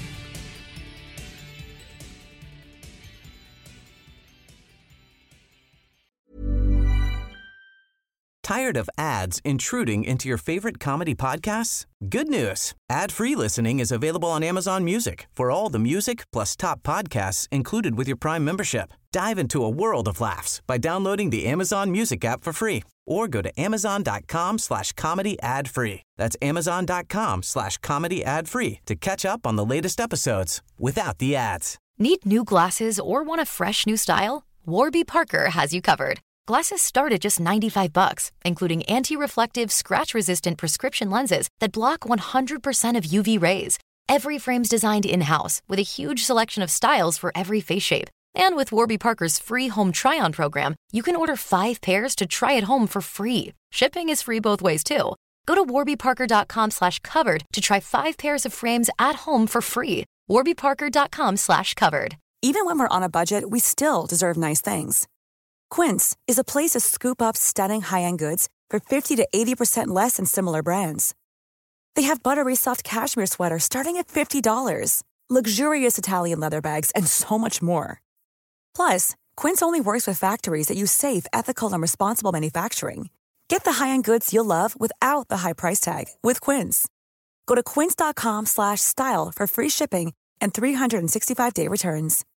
Tired of ads intruding into your favorite comedy podcasts? Good news. Ad-free listening is available on Amazon Music for all the music plus top podcasts included with your Prime membership. Dive into a world of laughs by downloading the Amazon Music app for free or go to amazon.com slash comedy ad free. That's amazon.com slash comedy ad free to catch up on the latest episodes without the ads. Need new glasses or want a fresh new style? Warby Parker has you covered. Glasses start at just ninety-five bucks, including anti-reflective, scratch-resistant prescription lenses that block one hundred percent of U V rays. Every frame's designed in-house with a huge selection of styles for every face shape. And with Warby Parker's free home try-on program, you can order five pairs to try at home for free. Shipping is free both ways, too. Go to warbyparker.com slash covered to try five pairs of frames at home for free. warbyparker.com slash covered. Even when we're on a budget, we still deserve nice things. Quince is a place to scoop up stunning high-end goods for fifty to eighty percent less than similar brands. They have buttery soft cashmere sweaters starting at fifty dollars, luxurious Italian leather bags, and so much more. Plus, Quince only works with factories that use safe, ethical, and responsible manufacturing. Get the high-end goods you'll love without the high price tag with Quince. Go to quince.com slash style for free shipping and three sixty-five day returns.